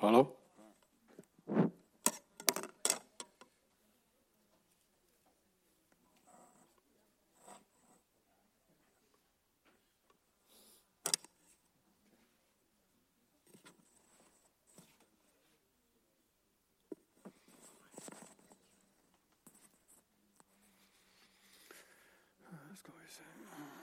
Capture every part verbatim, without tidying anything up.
Hallo? Skal vi se.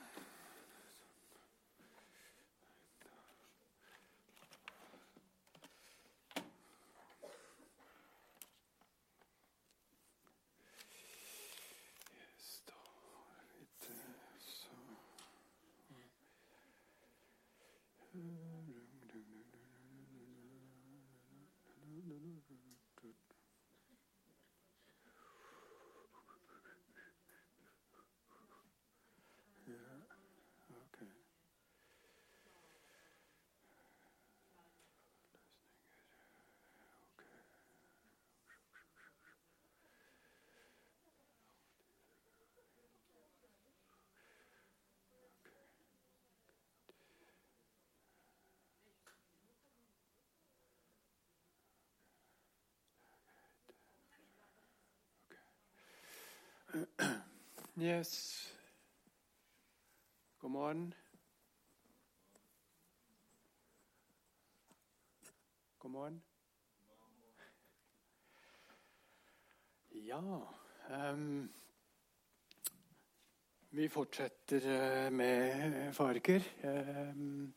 Yes. God morgen. God morgen. Ja, um, vi fortsetter uh, med farger. Um,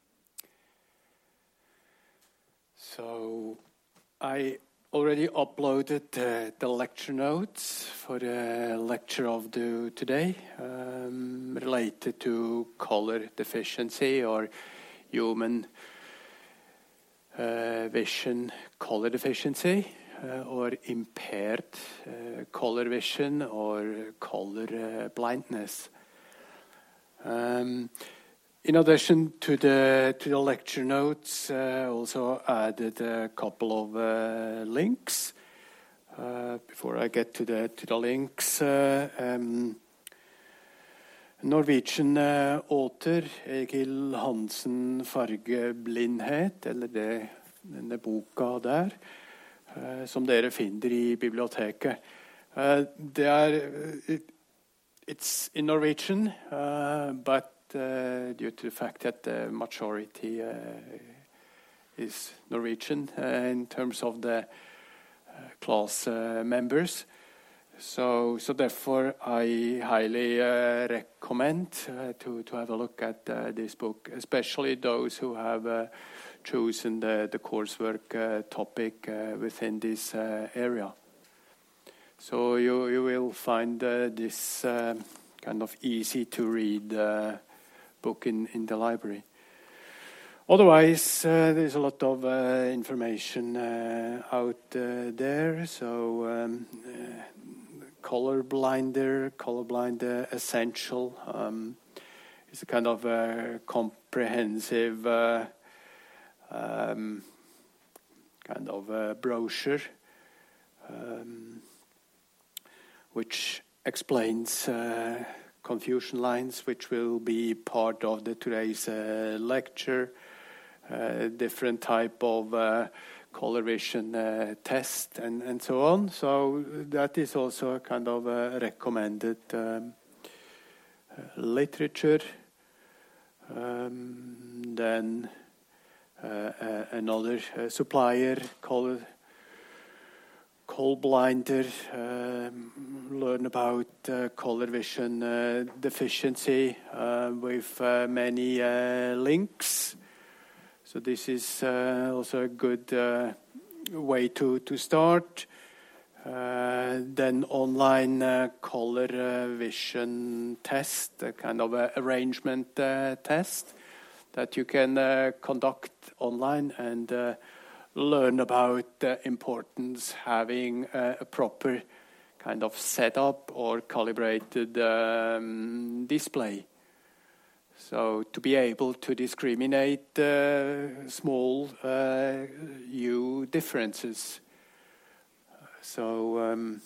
so I already uploaded uh, the lecture notes for the lecture of the, today um, related to color deficiency or human uh, vision color deficiency uh, or impaired uh, color vision or color uh, blindness. Um, In addition to the to the lecture notes, uh, also added a couple of uh, links. Uh, before I get to the to the links, uh, um, Norwegian uh, author Egil Hansen 'Fargeblindhet', eller det, denne boka der, uh, som dere finner i biblioteket. Uh, det er it, it's in Norwegian, uh, but Uh, due to the fact that the majority uh, is Norwegian uh, in terms of the uh, class uh, members. So, so therefore, I highly uh, recommend uh, to, to have a look at uh, this book, especially those who have uh, chosen the, the coursework uh, topic uh, within this uh, area. So you, you will find uh, this uh, kind of easy to read uh, book in, in the library. Otherwise, uh, there's a lot of uh, information uh, out uh, there. So, um, uh, Colorblinder, Colorblind uh, Essential um, is a kind of uh, comprehensive uh, um, kind of uh, brochure um, which explains uh, confusion lines, which will be part of the today's uh, lecture, uh, different type of uh, color vision uh, test, and, and so on. So that is also a kind of uh, recommended um, uh, literature. Um, then uh, uh, another uh, supplier, color Colorblinder, um, learn about uh, color vision uh, deficiency uh, with uh, many uh, links. So this is uh, also a good uh, way to, to start. Uh, then online uh, color uh, vision test, a kind of a arrangement uh, test that you can uh, conduct online and uh, learn about the importance having a, a proper kind of setup or calibrated um, display. So to be able to discriminate uh, small uh, hue differences. So um,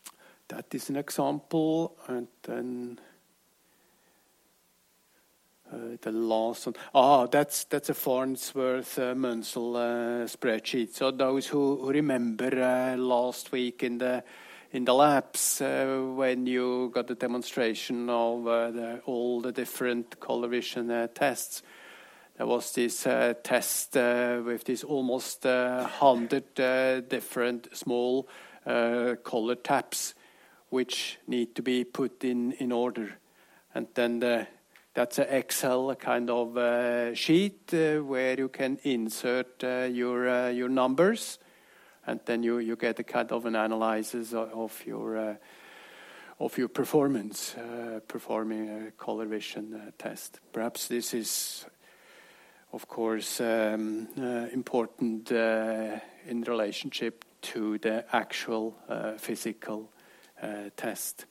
that is an example, and then Uh, the last one. Ah, that's that's a Farnsworth uh, Munsell uh, spreadsheet. So those who, who remember uh, last week in the in the labs uh, when you got the demonstration of uh, the, all the different color vision uh, tests, there was this uh, test uh, with this almost uh, hundred uh, different small uh, color tabs, which need to be put in in order, and then the That's an Excel kind of uh, sheet uh, where you can insert uh, your uh, your numbers, and then you, you get a kind of an analysis of, of your uh, of your performance uh, performing a color vision uh, test. Perhaps this is, of course, um, uh, important uh, in relationship to the actual uh, physical uh, test.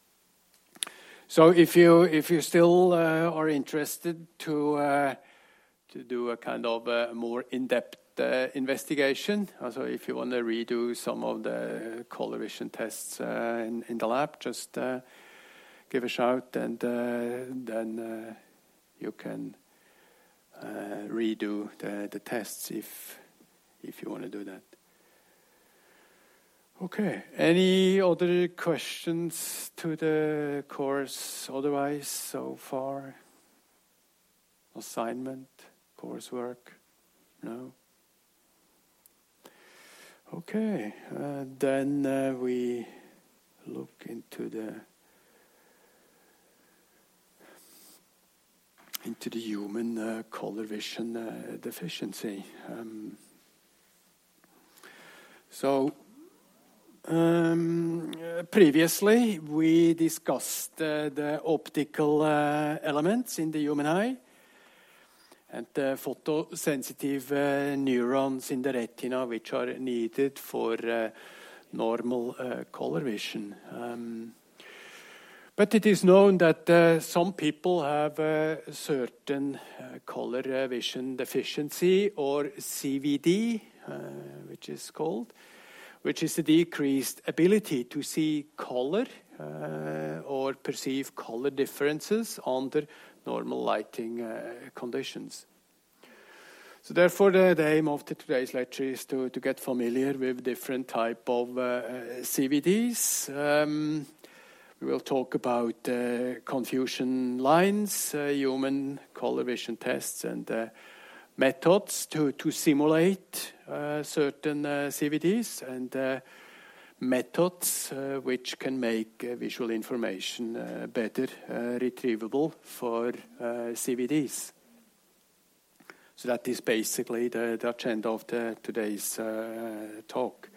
So if you if you still uh, are interested to uh, to do a kind of a more in-depth uh, investigation, also if you want to redo some of the color vision tests uh, in in the lab, just uh, give a shout, and uh, then uh, you can uh, redo the the tests if if you want to do that. Okay. Any other questions to the course otherwise so far? Assignment, coursework? No? Okay. Uh, then uh, we look into the into the human uh, color vision uh, deficiency. Um, so. Um, previously, we discussed uh, the optical uh, elements in the human eye and the photosensitive uh, neurons in the retina, which are needed for uh, normal uh, color vision. Um, but it is known that uh, some people have a certain uh, color uh, vision deficiency, or C V D, uh, which is called, which is the decreased ability to see color uh, or perceive color differences under normal lighting uh, conditions. So therefore, the, the aim of the, today's lecture is to, to get familiar with different type of uh, C V Ds. Um, we will talk about uh, confusion lines, uh, human color vision tests, and uh, methods to, to simulate uh, certain uh, C V Ds, and uh, methods uh, which can make uh, visual information uh, better uh, retrievable for uh, C V Ds. So that is basically the, the agenda of the, today's uh, talk.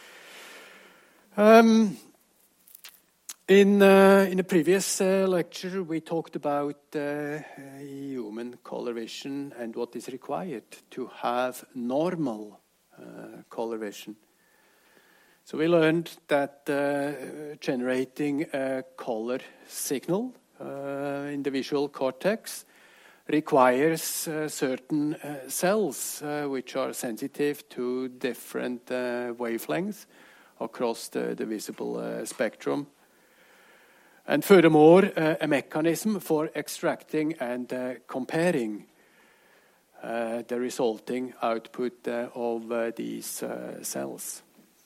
Um, In, uh, in a previous uh, lecture, we talked about uh, human color vision and what is required to have normal uh, color vision. So we learned that uh, generating a color signal uh, in the visual cortex requires uh, certain uh, cells uh, which are sensitive to different uh, wavelengths across the, the visible uh, spectrum. And furthermore, uh, a mechanism for extracting and uh, comparing uh, the resulting output uh, of uh, these uh, cells.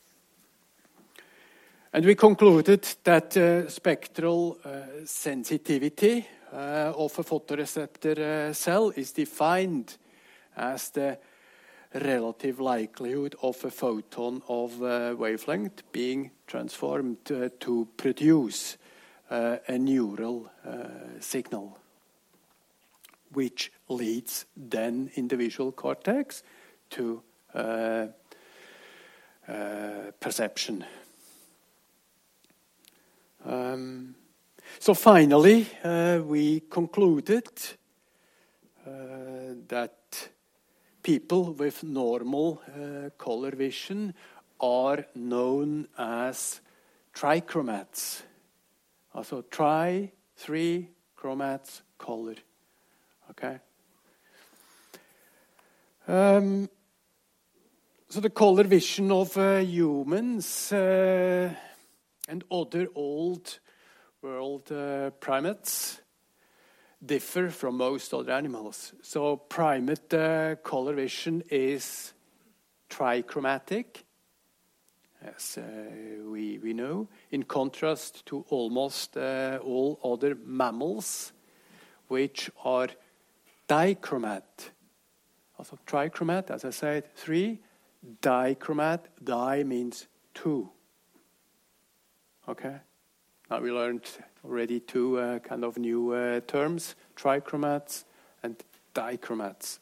And we concluded that uh, spectral uh, sensitivity uh, of a photoreceptor uh, cell is defined as the relative likelihood of a photon of uh, wavelength being transformed uh, to produce Uh, a neural uh, signal, which leads then in the visual cortex to uh, uh, perception. Um, so finally, uh, we concluded uh, that people with normal uh, color vision are known as trichromats. Also, tri, three, chromats, color. Okay. Um, so the color vision of uh, humans uh, and other old world uh, primates differ from most other animals. So primate uh, color vision is trichromatic, as uh, we, we know, in contrast to almost uh, all other mammals, which are dichromat. Also trichromat, as I said, three. Dichromat, di means two. Okay? Now we learned already two uh, kind of new uh, terms, trichromats and dichromats.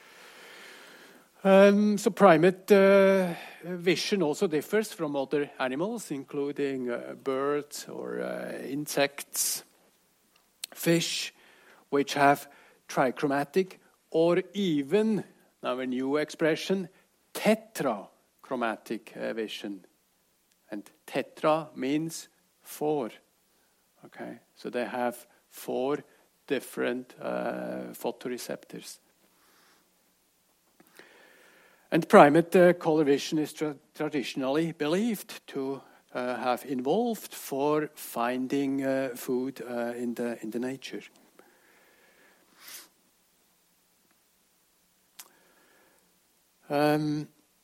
Um, so primate uh, vision also differs from other animals, including uh, birds or uh, insects, fish, which have trichromatic or even, now a new expression, tetrachromatic uh, vision. And tetra means four. Okay, so they have four different uh, photoreceptors. And primate uh, color vision is tra- traditionally believed to uh, have evolved for finding uh, food uh, in the in the nature. Um,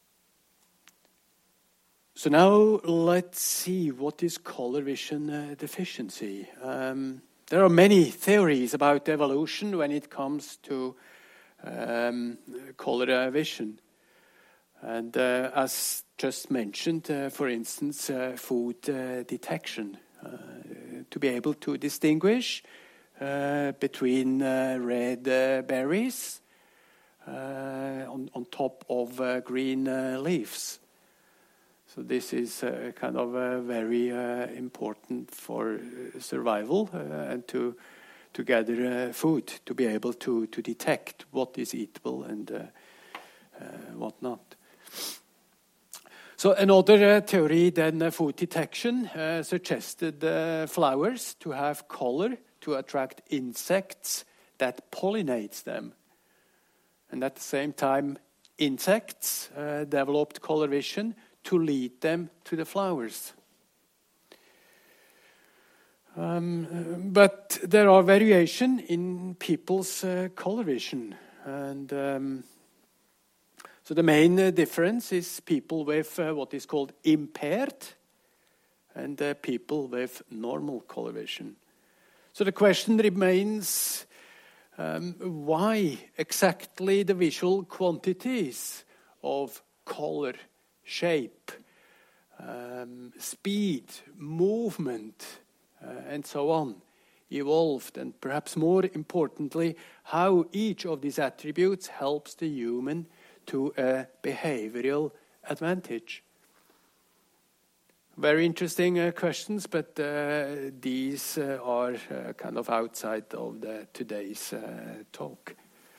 so now let's see what is color vision uh, deficiency. Um, there are many theories about evolution when it comes to um, color uh, vision. And uh, as just mentioned, uh, for instance, uh, food uh, detection, uh, to be able to distinguish uh, between uh, red uh, berries uh, on, on top of uh, green uh, leaves. So this is uh, kind of uh, very uh, important for survival uh, and to to gather uh, food, to be able to, to detect what is eatable and uh, uh, what not. So another uh, theory than uh, food detection uh, suggested uh, flowers to have color to attract insects that pollinates them. And at the same time, insects uh, developed color vision to lead them to the flowers. Um, but there are variation in people's uh, color vision. And um, so the main uh, difference is people with uh, what is called impaired and uh, people with normal color vision. So the question remains, um, why exactly the visual quantities of color, shape, um, speed, movement, uh, and so on evolved, and perhaps more importantly, how each of these attributes helps the human to a behavioral advantage. Very interesting uh, questions, but uh, these uh, are uh, kind of outside of the today's uh, talk.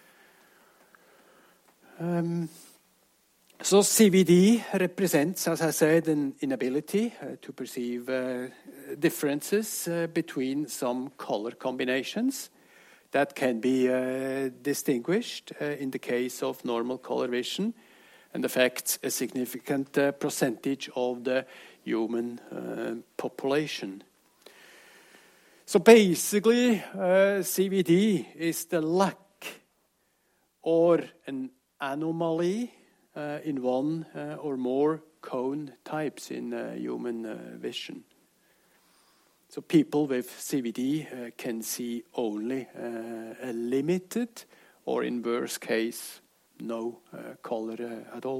Um, so C V D represents, as I said, an inability uh, to perceive uh, differences uh, between some color combinations that can be uh, distinguished uh, in the case of normal color vision and affects a significant uh, percentage of the human uh, population. So basically, uh, C V D is the lack or an anomaly uh, in one uh, or more cone types in uh, human uh, vision. So people with C V D uh, can see only uh, a limited, or in worst case, no uh, color uh, at all.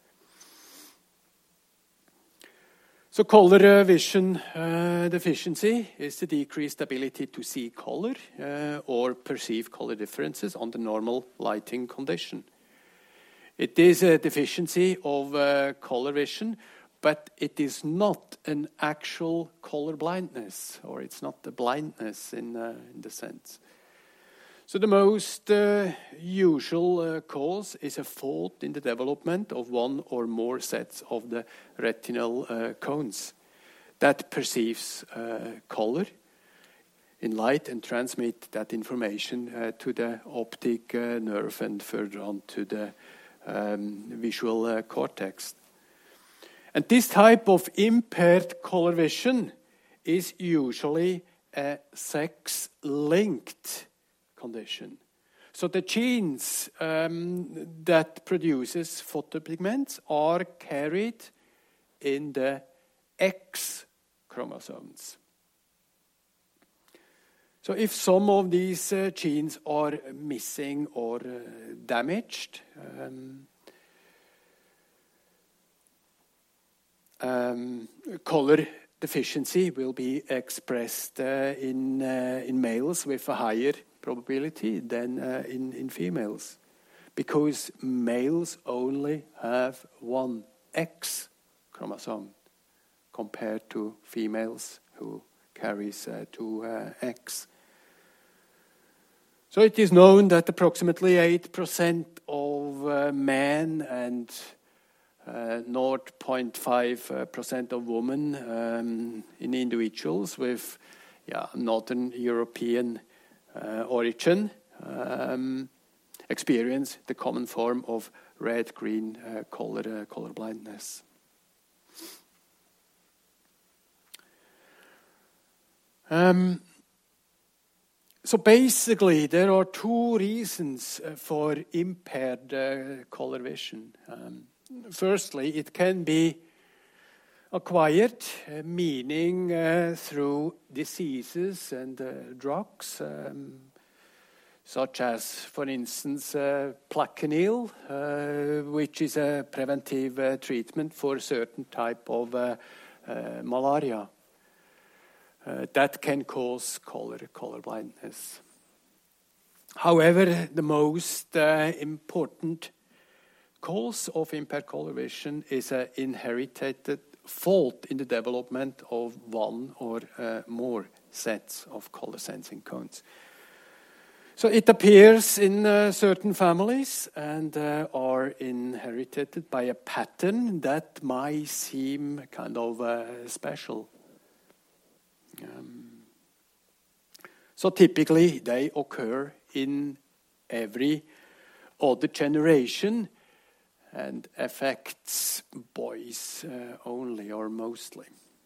So color uh, vision uh, deficiency is the decreased ability to see color uh, or perceive color differences under normal lighting condition. It is a deficiency of uh, color vision, but it is not an actual color blindness, or it's not a blindness in, uh, in the sense. So the most uh, usual uh, cause is a fault in the development of one or more sets of the retinal uh, cones that perceives uh, color in light and transmit that information uh, to the optic uh, nerve and further on to the um, visual uh, cortex. And this type of impaired color vision is usually a sex-linked condition. So the genes um, that produces photopigments are carried in the X chromosomes. So if some of these uh, genes are missing or uh, damaged, um, um, color deficiency will be expressed uh, in uh, in males with a higher probability than uh, in, in females, because males only have one X chromosome compared to females who carries uh, two uh, X. So it is known that approximately eight percent of uh, men and uh, zero point five percent of women um, in individuals with yeah, Northern European uh, origin um, experience the common form of red-green uh, color, uh, color blindness. Um, So basically, there are two reasons uh, for impaired uh, color vision. Um, firstly, it can be acquired, uh, meaning uh, through diseases and uh, drugs, um, such as, for instance, uh, Plaquenil, uh, which is a preventive uh, treatment for a certain type of uh, uh, malaria. Uh, that can cause color, color blindness. However, the most uh, important cause of impaired color vision is an inherited fault in the development of one or uh, more sets of color sensing cones. So it appears in uh, certain families and uh, are inherited by a pattern that might seem kind of uh, special. Um, so typically they occur in every other generation and affects boys uh, only or mostly.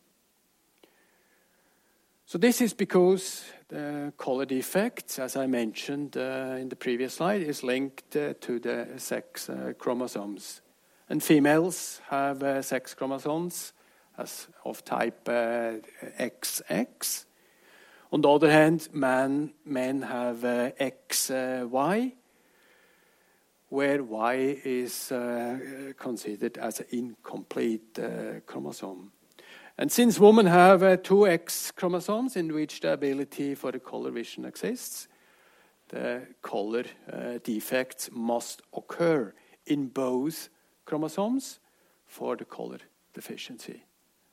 So this is because the color defect, as I mentioned uh, in the previous slide, is linked uh, to the sex uh, chromosomes. And females have uh, sex chromosomes as of type uh, X X. On the other hand, man, men have uh, X Y, where Y is uh, considered as an incomplete uh, chromosome. And since women have uh, two X chromosomes in which the ability for the color vision exists, the color uh, defects must occur in both chromosomes for the color deficiency.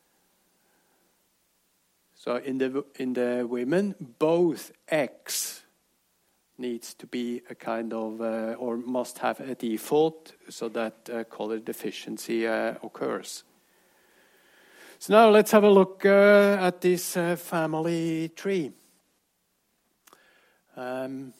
So in the in the women, both X needs to be a kind of uh, or must have a default so that uh, color deficiency uh, occurs. So now let's have a look uh, at this uh, family tree. Um,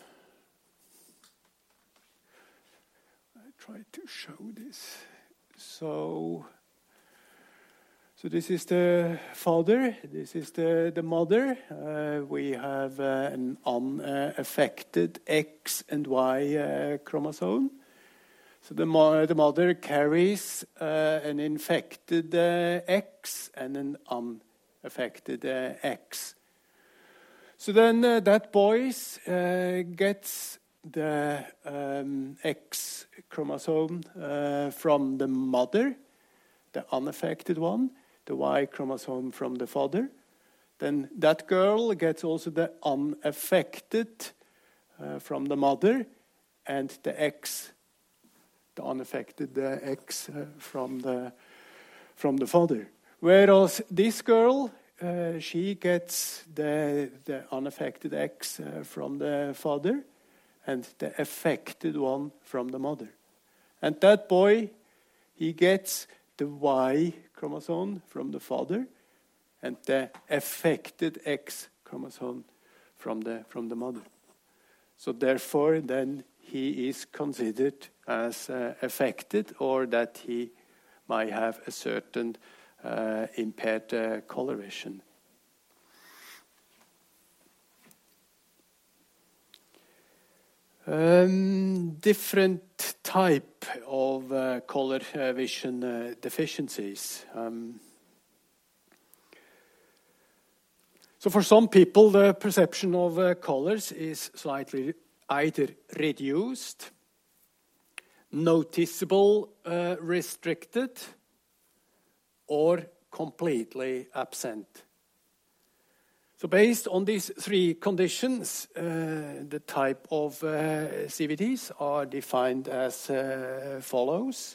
I try to show this. So. So this is the father, this is the, the mother. Uh, we have uh, an unaffected X and Y uh, chromosome. So the, mo- the mother carries uh, an infected uh, X and an unaffected uh, X. So then uh, that boy uh, gets the um, X chromosome uh, from the mother, the unaffected one. The Y chromosome from the father. Then that girl gets also the unaffected uh, from the mother, and the X, the unaffected uh, X uh, from the from the father. Whereas this girl, uh, she gets the the unaffected X uh, from the father, and the affected one from the mother. And that boy, he gets the Y chromosome from the father and the affected X chromosome from the from the mother. So therefore, then he is considered as uh, affected, or that he might have a certain uh, impaired uh, color vision. Um, different type of uh, color uh, vision uh, deficiencies. Um, so for some people, the perception of uh, colors is slightly either reduced, noticeable, uh, restricted, or completely absent. So based on these three conditions, uh, the type of uh, C V Ds are defined as uh, follows.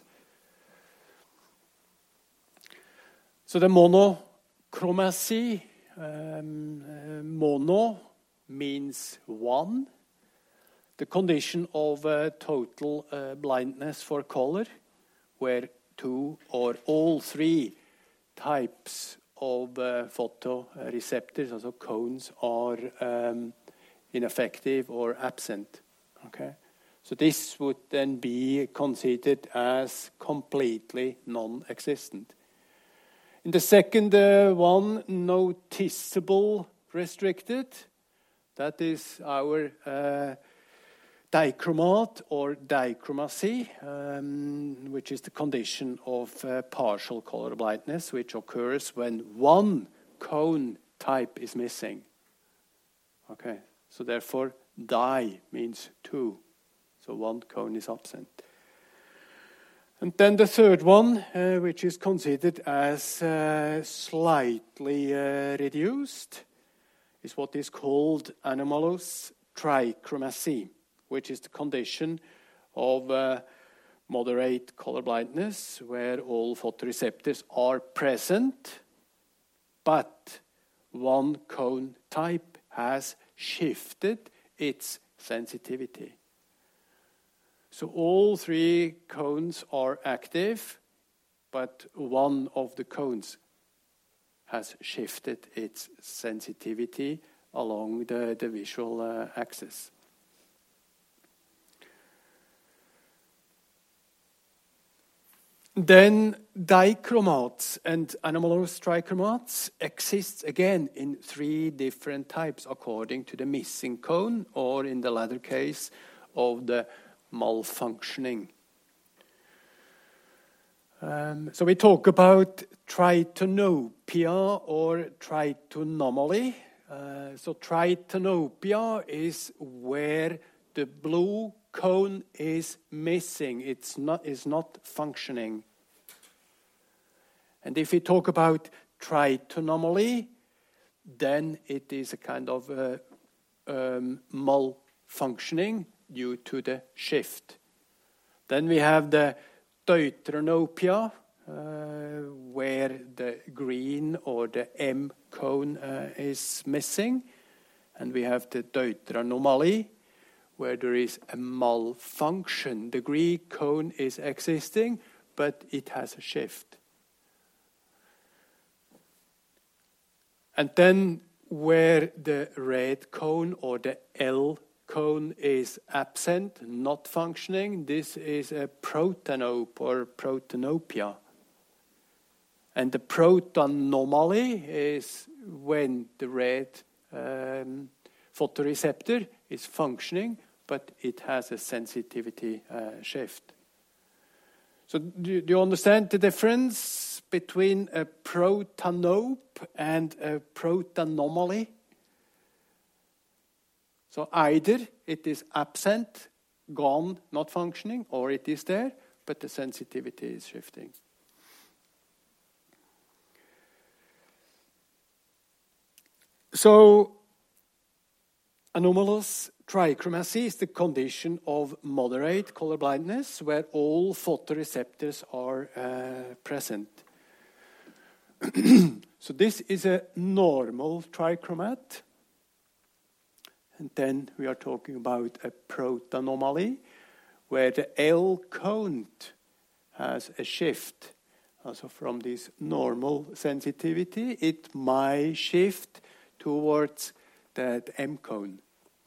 So the monochromacy, um, uh, mono means one. The condition of uh, total uh, blindness for color, where two or all three types of uh, photoreceptors, also cones, are um, ineffective or absent. Okay, so this would then be considered as completely non-existent. In the second uh, one, noticeable restricted, that is our uh, dichromat or dichromacy, um, which is the condition of uh, partial color blindness, which occurs when one cone type is missing. Okay, so therefore di means two, so one cone is absent. And then the third one, uh, which is considered as uh, slightly uh, reduced, is what is called anomalous trichromacy, which is the condition of uh, moderate color blindness, where all photoreceptors are present, but one cone type has shifted its sensitivity. So all three cones are active, but one of the cones has shifted its sensitivity along the, the visual uh, axis. Then dichromats and anomalous trichromats exist again in three different types according to the missing cone, or in the latter case of the malfunctioning. Um, so we talk about tritonopia or tritonomaly. Uh, so tritonopia is where the blue cone is missing. It's not, is not functioning. And if we talk about tritonomaly, then it is a kind of uh, um, malfunctioning due to the shift. Then we have the deuteranopia, uh, where the green or the M cone uh, is missing. And we have the deuteranomaly, where there is a malfunction. The green cone is existing, but it has a shift. And then where the red cone or the L cone is absent, not functioning, this is a protanope or protanopia. And the protanomaly is when the red um, photoreceptor is functioning, but it has a sensitivity uh, shift. So do, do you understand the difference between a protanope and a protanomaly? So either it is absent, gone, not functioning, or it is there, but the sensitivity is shifting. So anomalous trichromacy is the condition of moderate color blindness where all photoreceptors are uh, present. So this is a normal trichromat. And then we are talking about a protanomaly where the L cone has a shift. Also from this normal sensitivity, it might shift towards the M cone.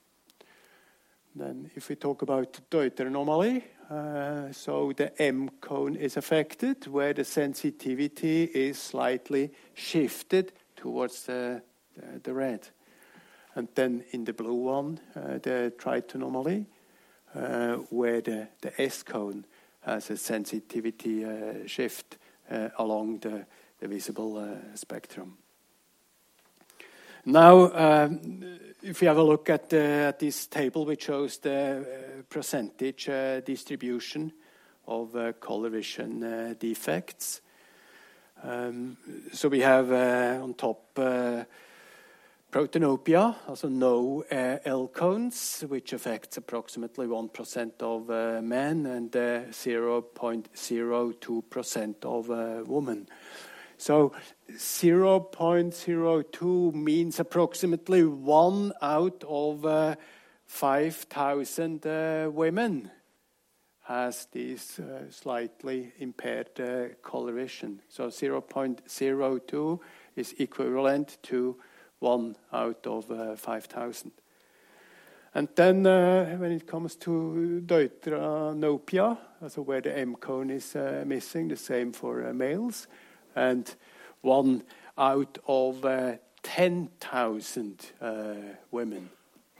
Then if we talk about deuteranomaly, uh, so the M cone is affected, where the sensitivity is slightly shifted towards the, the, the red. And then in the blue one, uh, the tritonomaly, uh, where the, the S-cone has a sensitivity uh, shift uh, along the, the visible uh, spectrum. Now, um, if you have a look at, uh, at this table, which shows the uh, percentage uh, distribution of uh, color vision uh, defects. Um, so we have uh, on top uh, protanopia, also no uh, L-cones, which affects approximately one percent of uh, men and uh, zero point zero two percent of uh, women. So zero point zero two means approximately one out of uh, five thousand uh, women has this uh, slightly impaired uh, color vision. So zero point zero two is equivalent to one out of uh, five thousand. And then uh, when it comes to deuteranopia, also where the M-cone is uh, missing, the same for uh, males, and one out of uh, ten thousand uh, women.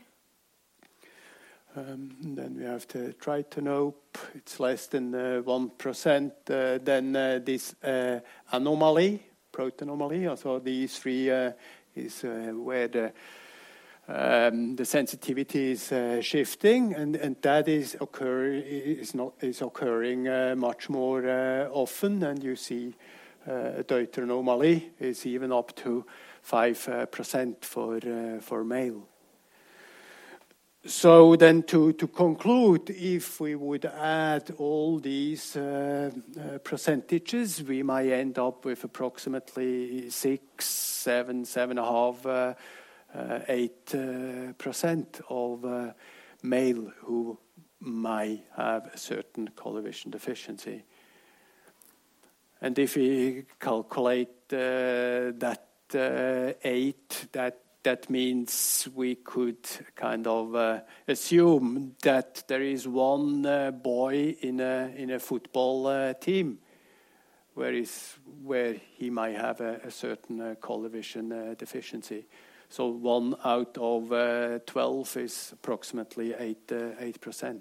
Um, then we have the tritanope, it's less than uh, one percent. Uh, then uh, this uh, anomaly, protanomaly, also these three uh, is uh, where the um, the sensitivity is uh, shifting, and, and that is occur is not is occurring uh, much more uh, often, and you see uh, deuteranomaly is even up to five uh, percent for uh, for male. So then to, to conclude, if we would add all these uh, uh, percentages, we might end up with approximately six, seven, seven and a half, uh, uh, eight uh, percent of uh, male who might have a certain color vision deficiency. And if we calculate uh, that uh, eight, that That means we could kind of uh, assume that there is one uh, boy in a in a football uh, team, where is where he might have a, a certain uh, color vision uh, deficiency. So one out of uh, twelve is approximately eight uh, eight percent.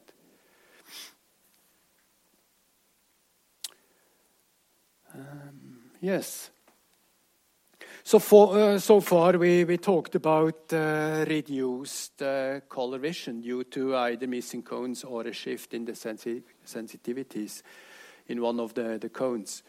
Um, yes. So, for, uh, so far we, we talked about uh, reduced uh, color vision due to either missing cones or a shift in the sensi sensitivities in one of the, the cones.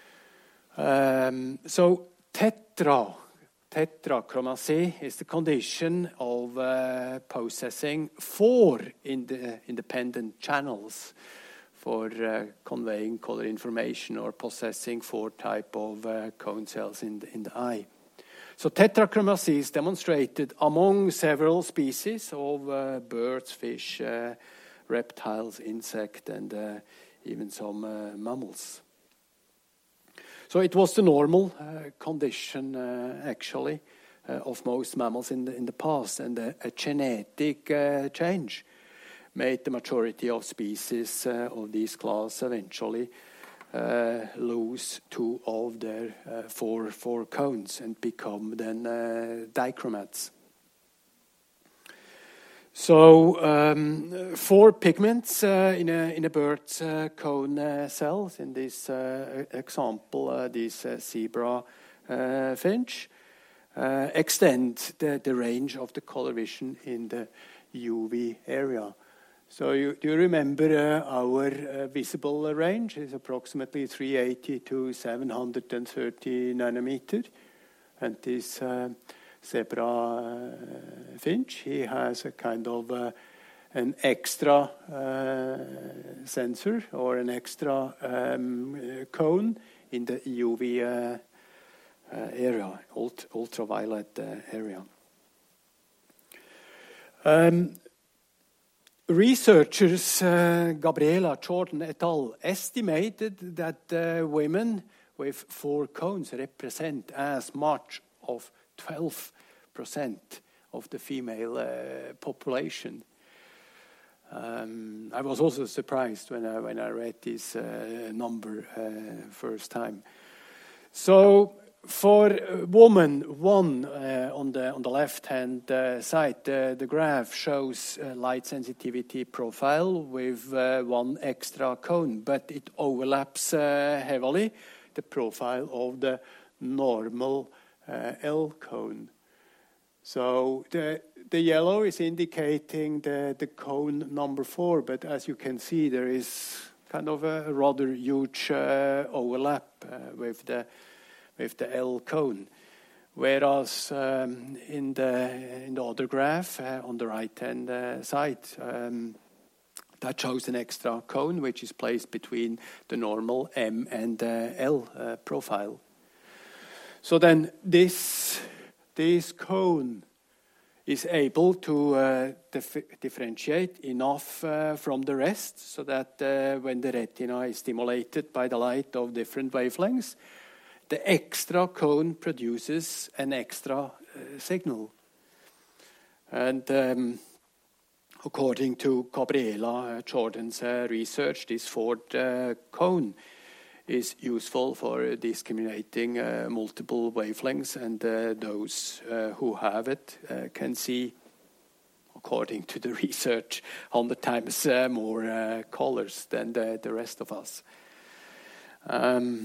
Um, so tetra, tetrachromacy is the condition of uh, possessing four in the independent channels for uh, conveying color information or possessing four type of uh, cone cells in the, in the eye. So tetrachromacy is demonstrated among several species of uh, birds, fish, uh, reptiles, insect, and uh, even some uh, mammals. So it was the normal uh, condition, uh, actually, uh, of most mammals in the, in the past, and a, a genetic uh, change made the majority of species uh, of this class eventually uh, lose two of their uh, four, four cones and become then uh, dichromats. So um, four pigments uh, in a in a bird's uh, cone uh, cells. In this uh, example, uh, this uh, zebra uh, finch uh, extend the, the range of the color vision in the U V area. So you, do you remember uh, our uh, visible range is approximately three eighty to seven hundred thirty nanometer, and this uh, zebra uh, finch, he has a kind of uh, an extra uh, sensor or an extra um, uh, cone in the U V uh, uh, area, ult ultraviolet uh, area. Um, Researchers uh, Gabriela Jordan et al. Estimated that uh, women with four cones represent as much of twelve percent of the female uh, population. Um, I was also surprised when I when I read this uh, number uh, first time. So for woman one uh, on the on the left-hand uh, side, uh, the graph shows uh, light sensitivity profile with uh, one extra cone, but it overlaps uh, heavily the profile of the normal uh, L cone. So the the yellow is indicating the the cone number four, but as you can see, there is kind of a rather huge uh, overlap uh, with the with the L cone, whereas um, in the in the other graph uh, on the right-hand uh, side, um, that shows an extra cone which is placed between the normal M and uh, L uh, profile. So then this this cone is able to uh, dif- differentiate enough uh, from the rest so that uh, when the retina is stimulated by the light of different wavelengths, the extra cone produces an extra uh, signal. And um, according to Gabriela uh, Jordan's uh, research, this fourth uh, cone is useful for discriminating uh, multiple wavelengths, and uh, those uh, who have it uh, can see, according to the research, one hundred times uh, more uh, colors than the, the rest of us. Um,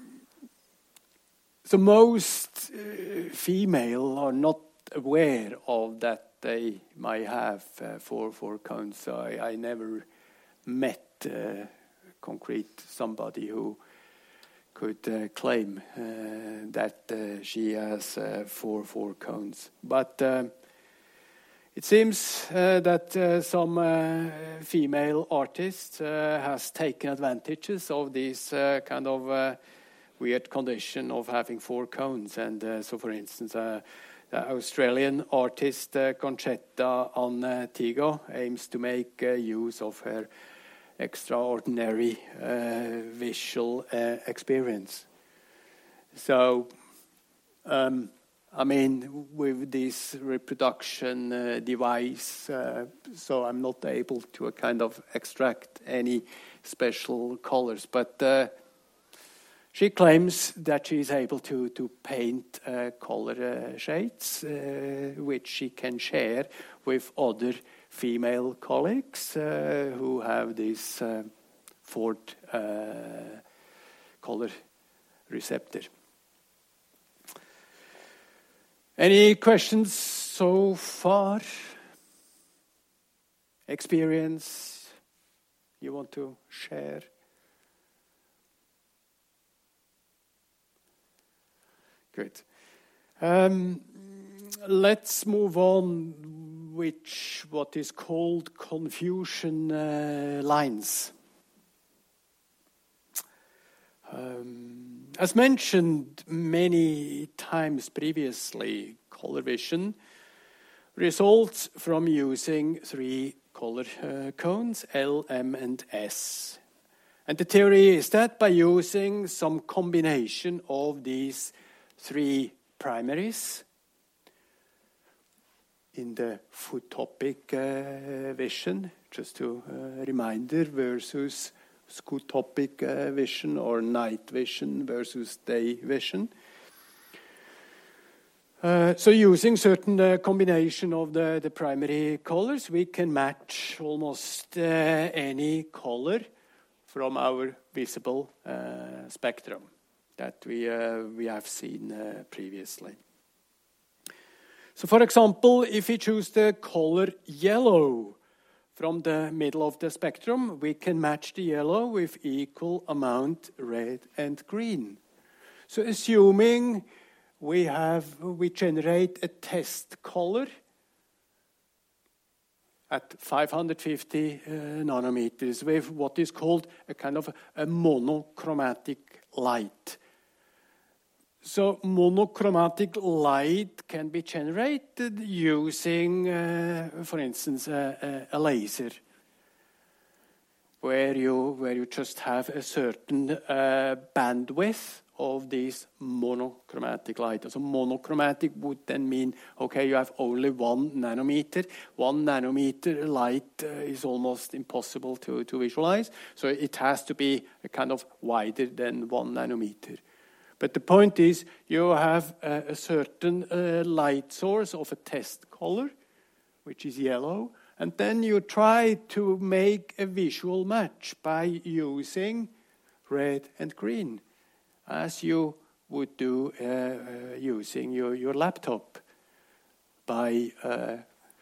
so most uh, female are not aware of that they might have uh, four, four cones. So I, I never met uh, concrete somebody who could uh, claim uh, that uh, she has uh, four four cones. But uh, it seems uh, that uh, some uh, female artists uh, has taken advantages of this uh, kind of uh, weird condition of having four cones. And uh, so, for instance, uh, the Australian artist uh, Conchetta Antigo aims to make uh, use of her extraordinary uh, visual uh, experience. So, um, I mean, with this reproduction uh, device, uh, so I'm not able to uh, kind of extract any special colors, but uh, she claims that she is able to, to paint uh, color uh, shades, uh, which she can share with other female colleagues uh, who have this uh, fourth uh, color receptor. Any questions so far? Experience you want to share? Good. Um, let's move on with what is called confusion uh, lines. Um, as mentioned many times previously, color vision results from using three color uh, cones, L, M, and S. And the theory is that by using some combination of these three primaries in the photopic uh, vision, just to uh, reminder, versus scotopic uh, vision or night vision versus day vision. Uh, so using certain uh, combination of the, the primary colors, we can match almost uh, any color from our visible uh, spectrum that we uh, we have seen uh, previously. So, for example, if we choose the color yellow from the middle of the spectrum, we can match the yellow with equal amount red and green. So, assuming we have we generate a test color at five hundred fifty uh, nanometers with what is called a kind of a monochromatic light. So monochromatic light can be generated using, uh, for instance, a, a, a laser, where you where you just have a certain uh, bandwidth of this monochromatic light. So monochromatic would then mean, okay, you have only one nanometer. One nanometer light uh, is almost impossible to, to visualize. So it has to be a kind of wider than one nanometer. But the point is, you have a, a certain uh, light source of a test color, which is yellow, and then you try to make a visual match by using red and green, as you would do uh, uh, using your, your laptop by uh,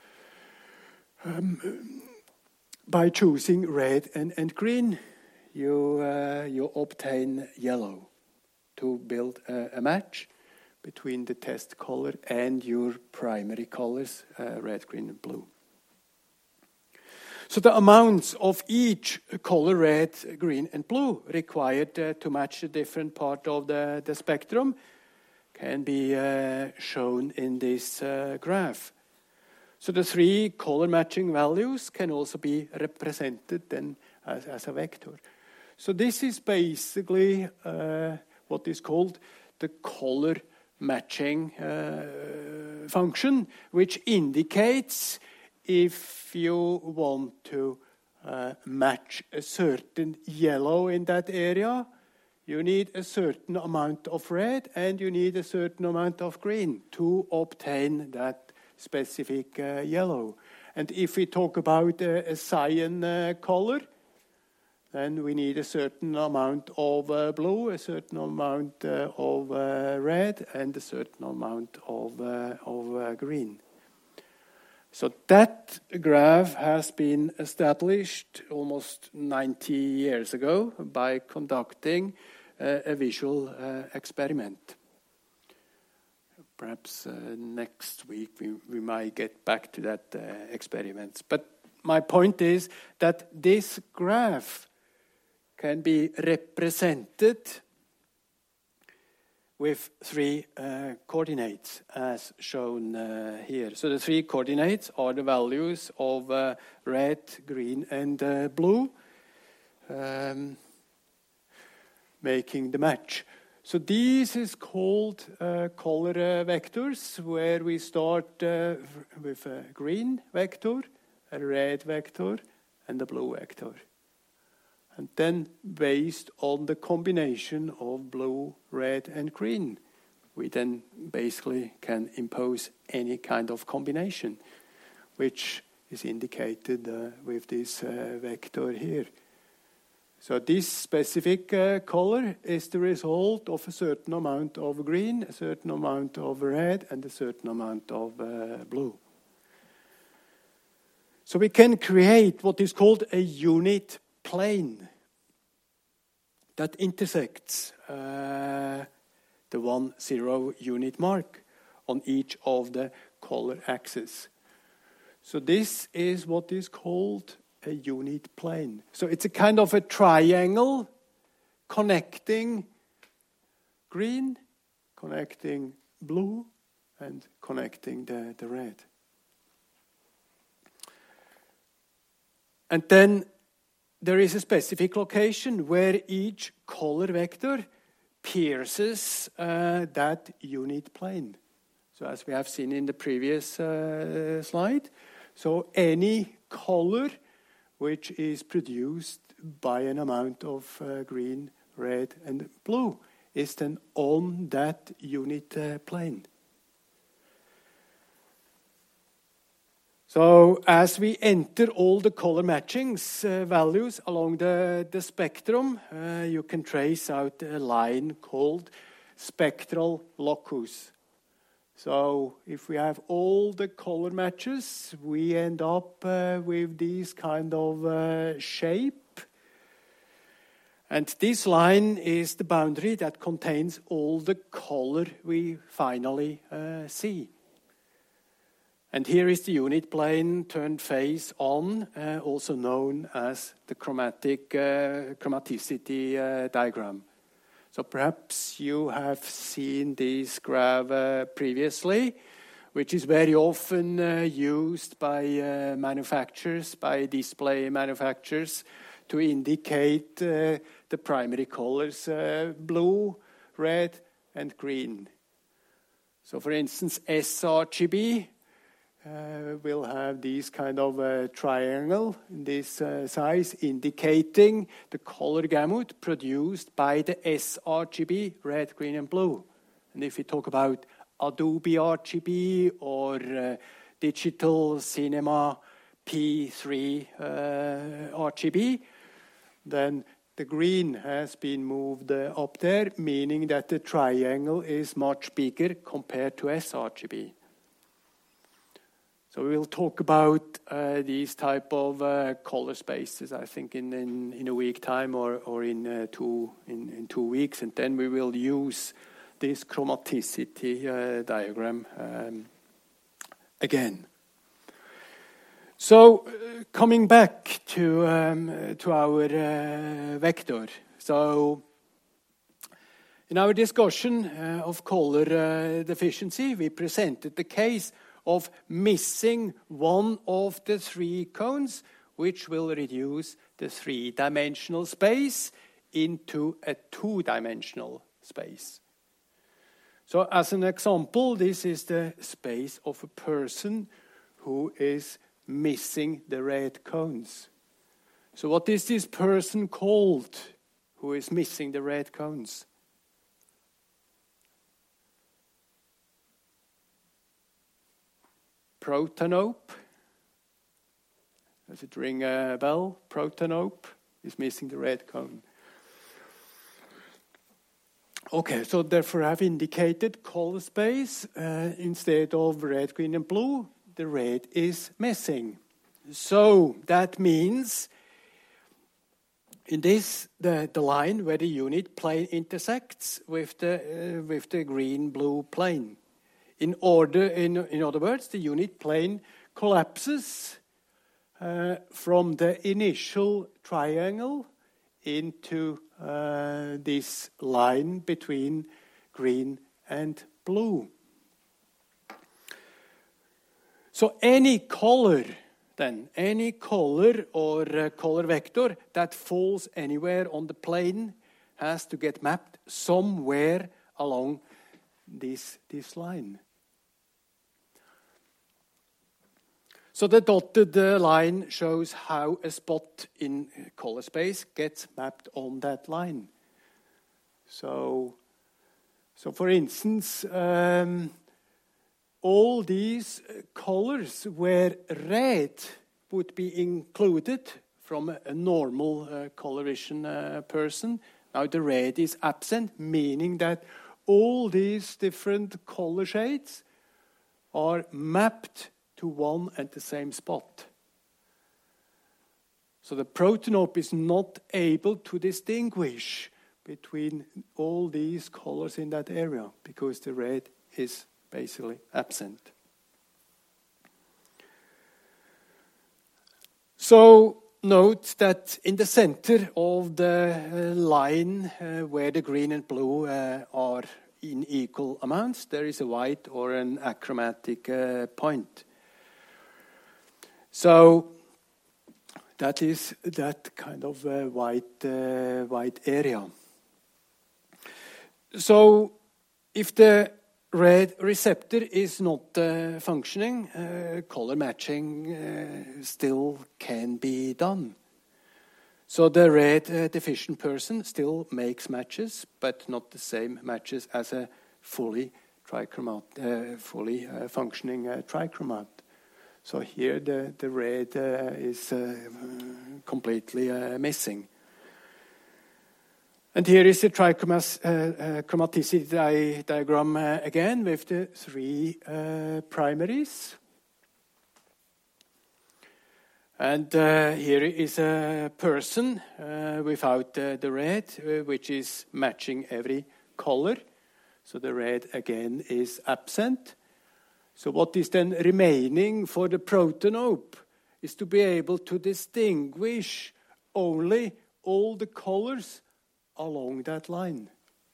um, by choosing red and, and green. You uh, you obtain yellow to build a, a match between the test color and your primary colors, uh, red, green, and blue. So the amounts of each color, red, green, and blue, required uh, to match a different part of the, the spectrum can be uh, shown in this uh, graph. So the three color matching values can also be represented then as, as a vector. So this is basically uh, what is called the color matching uh, function, which indicates if you want to uh, match a certain yellow in that area, you need a certain amount of red and you need a certain amount of green to obtain that specific uh, yellow. And if we talk about uh, a cyan uh, color, then we need a certain amount of uh, blue, a certain amount uh, of uh, red, and a certain amount of, uh, of uh, green. So that graph has been established almost ninety years ago by conducting uh, a visual uh, experiment. Perhaps uh, next week we, we might get back to that uh, experiment. But my point is that this graph can be represented with three uh, coordinates as shown uh, here. So the three coordinates are the values of uh, red, green, and uh, blue, um, making the match. So this is called uh, color uh, vectors, where we start uh, with a green vector, a red vector, and a blue vector. And then, based on the combination of blue, red, and green, we then basically can impose any kind of combination, which is indicated uh, with this uh, vector here. So this specific uh, color is the result of a certain amount of green, a certain amount of red, and a certain amount of uh, blue. So we can create what is called a unit plane that intersects uh, the one zero unit mark on each of the color axes. So this is what is called a unit plane. So it's a kind of a triangle connecting green, connecting blue, and connecting the, the red. And then there is a specific location where each color vector pierces uh, that unit plane. So as we have seen in the previous uh, slide, so any color which is produced by an amount of uh, green, red, and blue is then on that unit uh, plane. So as we enter all the color matchings uh, values along the, the spectrum, uh, you can trace out a line called spectral locus. So if we have all the color matches, we end up uh, with this kind of uh, shape. And this line is the boundary that contains all the color we finally uh, see. And here is the unit plane turned face on, uh, also known as the chromatic uh, chromaticity uh, diagram. So perhaps you have seen this graph uh, previously, which is very often uh, used by uh, manufacturers, by display manufacturers, to indicate uh, the primary colors, uh, blue, red, and green. So for instance, sRGB uh, will have this kind of uh, triangle in this uh, size, indicating the color gamut produced by the s R G B, red, green, and blue. And if we talk about Adobe R G B or uh, Digital Cinema P three uh, R G B, then the green has been moved uh, up there, meaning that the triangle is much bigger compared to s R G B. So we will talk about uh, these type of uh, color spaces, I think, in, in, in a week time or, or in, uh, two, in, in two weeks. And then we will use this chromaticity uh, diagram um, again. So uh, coming back to, um, to our uh, vector. So in our discussion uh, of color uh, deficiency, we presented the case of missing one of the three cones, which will reduce the three-dimensional space into a two-dimensional space. So as an example, this is the space of a person who is missing the red cones. So what is this person called who is missing the red cones? Protanope. Does it ring a bell? Protanope is missing the red cone. Okay, so therefore I've indicated color space uh, instead of red, green, and blue. The red is missing. So that means in this the, the line where the unit plane intersects with the uh, with the green-blue plane. In order, in, in other words, the unit plane collapses uh, from the initial triangle into uh, this line between green and blue. So any color, then, any color or uh, color vector that falls anywhere on the plane has to get mapped somewhere along this, this line. So the dotted uh, line shows how a spot in color space gets mapped on that line. So, so for instance, um, all these colors where red would be included from a, a normal uh, color vision uh, person, now the red is absent, meaning that all these different color shades are mapped to one and the same spot. So the Protanope is not able to distinguish between all these colors in that area because the red is basically absent. So note that in the center of the uh, line uh, where the green and blue uh, are in equal amounts, there is a white or an achromatic uh, point. So that is that kind of uh, white uh, white area. So if the red receptor is not uh, functioning, uh, color matching uh, still can be done. So the red uh, deficient person still makes matches, but not the same matches as a fully trichromat, uh, fully uh, functioning uh, trichromat. So here the, the red uh, is uh, completely uh, missing. And here is the trichromaticity uh, uh, di diagram uh, again with the three uh, primaries. And uh, here is a person uh, without uh, the red, uh, which is matching every color. So the red again is absent. So what is then remaining for the Protanope is to be able to distinguish only all the colors along that line.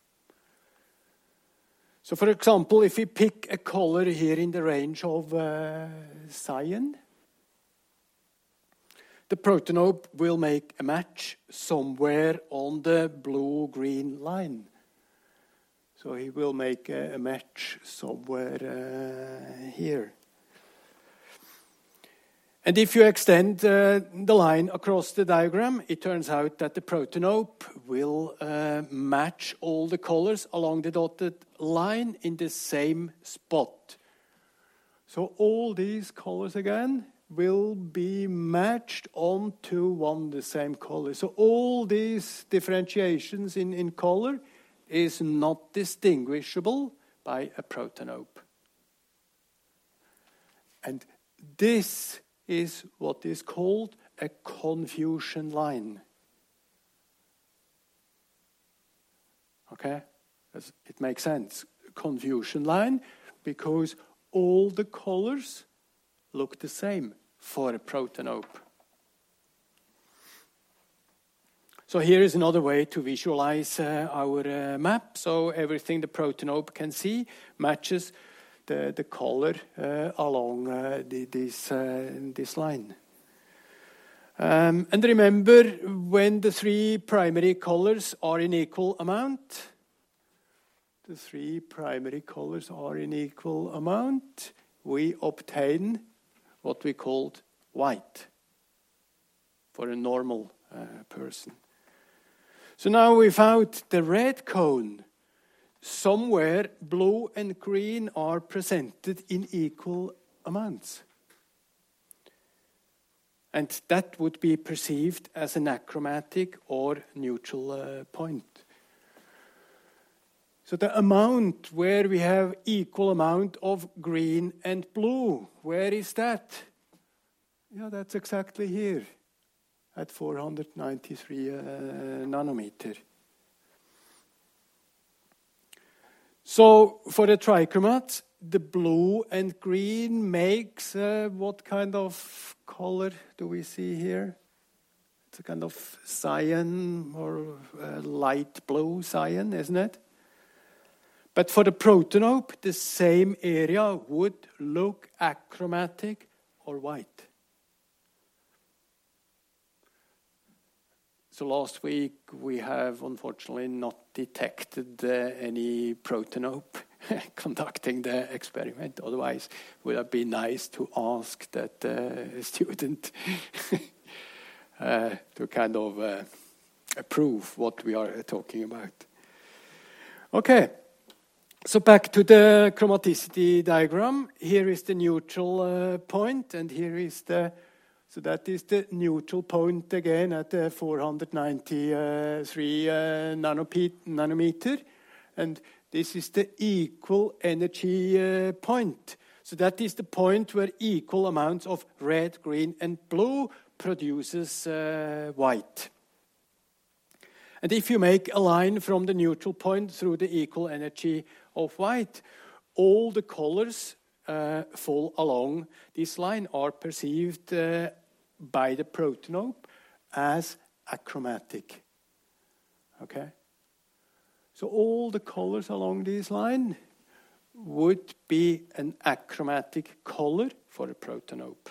So for example, if we pick a color here in the range of uh, cyan, the Protanope will make a match somewhere on the blue-green line. So he will make a, a match somewhere uh, here. And if you extend uh, the line across the diagram, it turns out that the protanope will uh, match all the colors along the dotted line in the same spot. So all these colors again will be matched onto one the same color. So all these differentiations in, in color is not distinguishable by a protanope. And this is what is called a confusion line. Okay? It makes sense. Confusion line, because all the colors look the same for a protanope. So here is another way to visualize uh, our uh, map. So everything the protanope can see matches the, the color uh, along uh, the, this, uh, this line. Um, and remember, when the three primary colors are in equal amount, the three primary colors are in equal amount, we obtain what we called white for a normal uh, person. So now we found the red cone. Somewhere blue and green are presented in equal amounts. And that would be perceived as an achromatic or neutral uh, point. So the amount where we have equal amount of green and blue, where is that? Yeah, that's exactly here at four hundred ninety-three uh, nanometer. So for the trichromat, the blue and green makes uh, what kind of color do we see here? It's a kind of cyan or uh, light blue cyan, isn't it? But for the protanope, the same area would look achromatic or white. So last week we have unfortunately not detected uh, any protanope conducting the experiment. Otherwise, it would have been nice to ask that uh, student uh, to kind of uh, approve what we are talking about. Okay, so back to the chromaticity diagram. Here is the neutral uh, point, and here is the So that is the neutral point again at uh, four hundred ninety-three uh, nanometer. And this is the equal energy uh, point. So that is the point where equal amounts of red, green, and blue produces uh, white. And if you make a line from the neutral point through the equal energy of white, all the colors Uh, fall along this line are perceived uh, by the protanope as achromatic. Okay? So all the colors along this line would be an achromatic color for a protanope.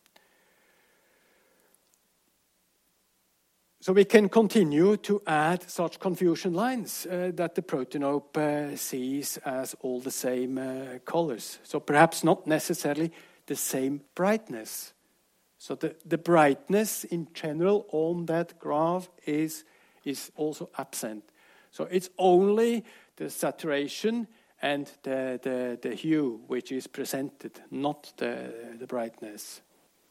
So we can continue to add such confusion lines uh, that the protanope uh, sees as all the same uh, colors. So perhaps not necessarily the same brightness. So the, the brightness in general on that graph is, is also absent. So it's only the saturation and the, the, the hue which is presented, not the, the brightness.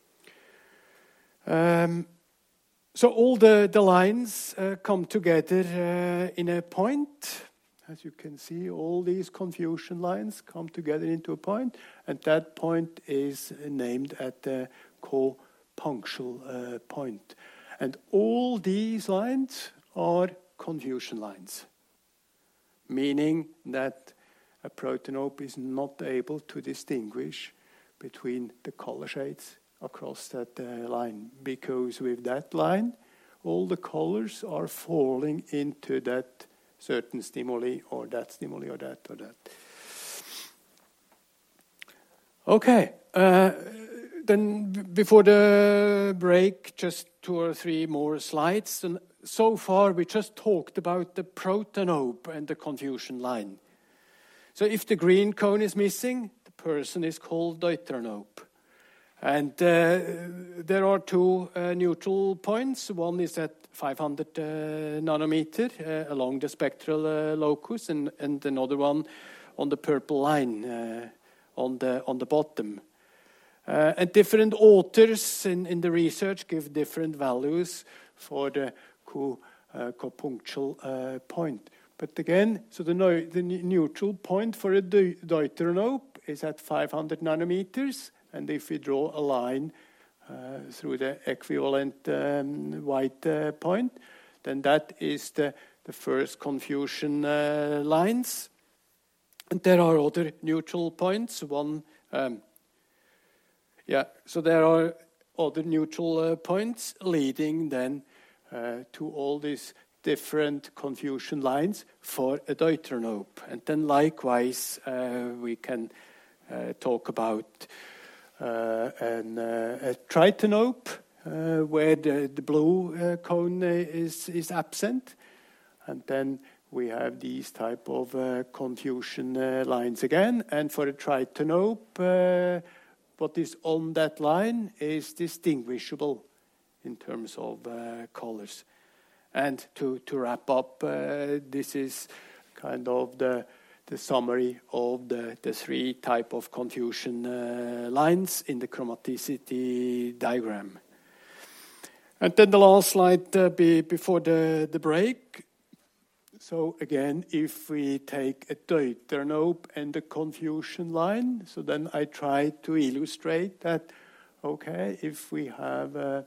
Um, So all the, the lines uh, come together uh, in a point. As you can see, all these confusion lines come together into a point, and that point is named at the co-punctual uh, point. And all these lines are confusion lines, meaning that a protanope is not able to distinguish between the color shades across that uh, line, because with that line all the colors are falling into that certain stimuli or that stimuli or that or that. Okay, uh, then before the break, just two or three more slides. And so far we just talked about the protanope and the confusion line. So if the green cone is missing, the person is called deuteranope. And uh, there are two uh, neutral points. One is at five hundred uh, nanometer uh, along the spectral uh, locus, and, and another one on the purple line uh, on the on the bottom. Uh, and different authors in, in the research give different values for the co, uh, copunctual uh, point. But again, so the, no, the neutral point for a deuteronope is at five hundred nanometers. And if we draw a line uh, through the equivalent um, white uh, point, then that is the, the first confusion uh, lines. And there are other neutral points. One, um, yeah, so there are other neutral uh, points leading then uh, to all these different confusion lines for a deuteronope. And then likewise, uh, we can uh, talk about Uh, and uh, a tritonope uh, where the, the blue uh, cone is, is absent. And then we have these type of uh, confusion uh, lines again. And for a tritonope, uh, what is on that line is distinguishable in terms of uh, colors. And to, to wrap up, uh, this is kind of the the summary of the, the three type of confusion uh, lines in the chromaticity diagram. And then the last slide uh, be, before the, the break. So again, if we take a deuteronope and a confusion line, so then I try to illustrate that, okay, if we have a,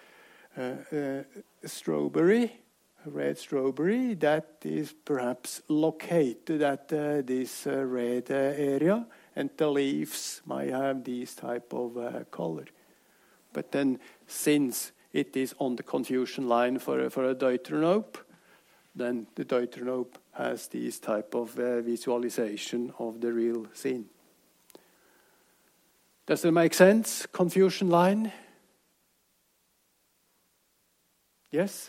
a, a strawberry, a red strawberry that is perhaps located at uh, this uh, red uh, area, and the leaves might have this type of uh, color. But then, since it is on the confusion line for, for a deuteronope, then the deuteronope has this type of uh, visualization of the real scene. Does it make sense? Confusion line? Yes?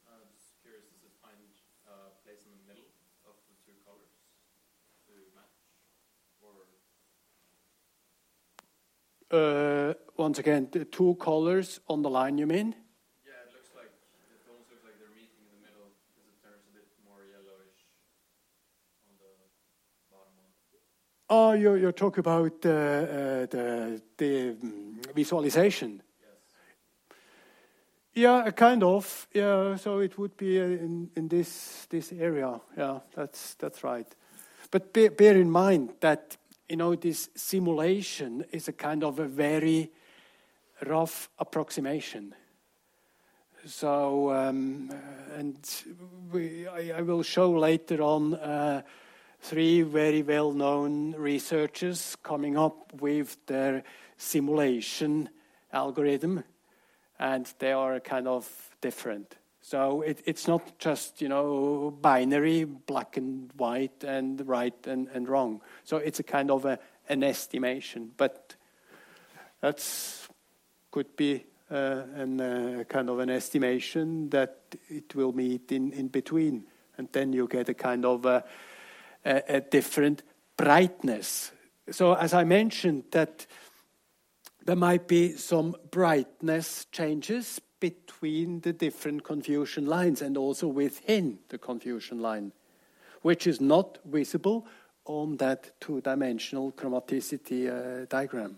Uh, once again, the two colors on the line, you mean? Yeah, it looks like, it almost looks like they're meeting in the middle because it turns a bit more yellowish on the bottom one. Oh, you're, you're talking about uh, uh, the, the um, visualization? Yes. Yeah, kind of. Yeah, so it would be in, in this this area. Yeah, that's that's right. But be, bear in mind that, you know, this simulation is a kind of a very rough approximation. So, um, and we, I, I will show later on uh, three very well-known researchers coming up with their simulation algorithm, and they are kind of different. So it, it's not just, you know, binary, black and white, and right and, and wrong. So it's a kind of a, an estimation, but that's could be uh, an, uh, kind of an estimation that it will meet in, in between, and then you get a kind of a, a, a different brightness. So as I mentioned, that there might be some brightness changes between the different confusion lines and also within the confusion line, which is not visible on that two-dimensional chromaticity uh, diagram.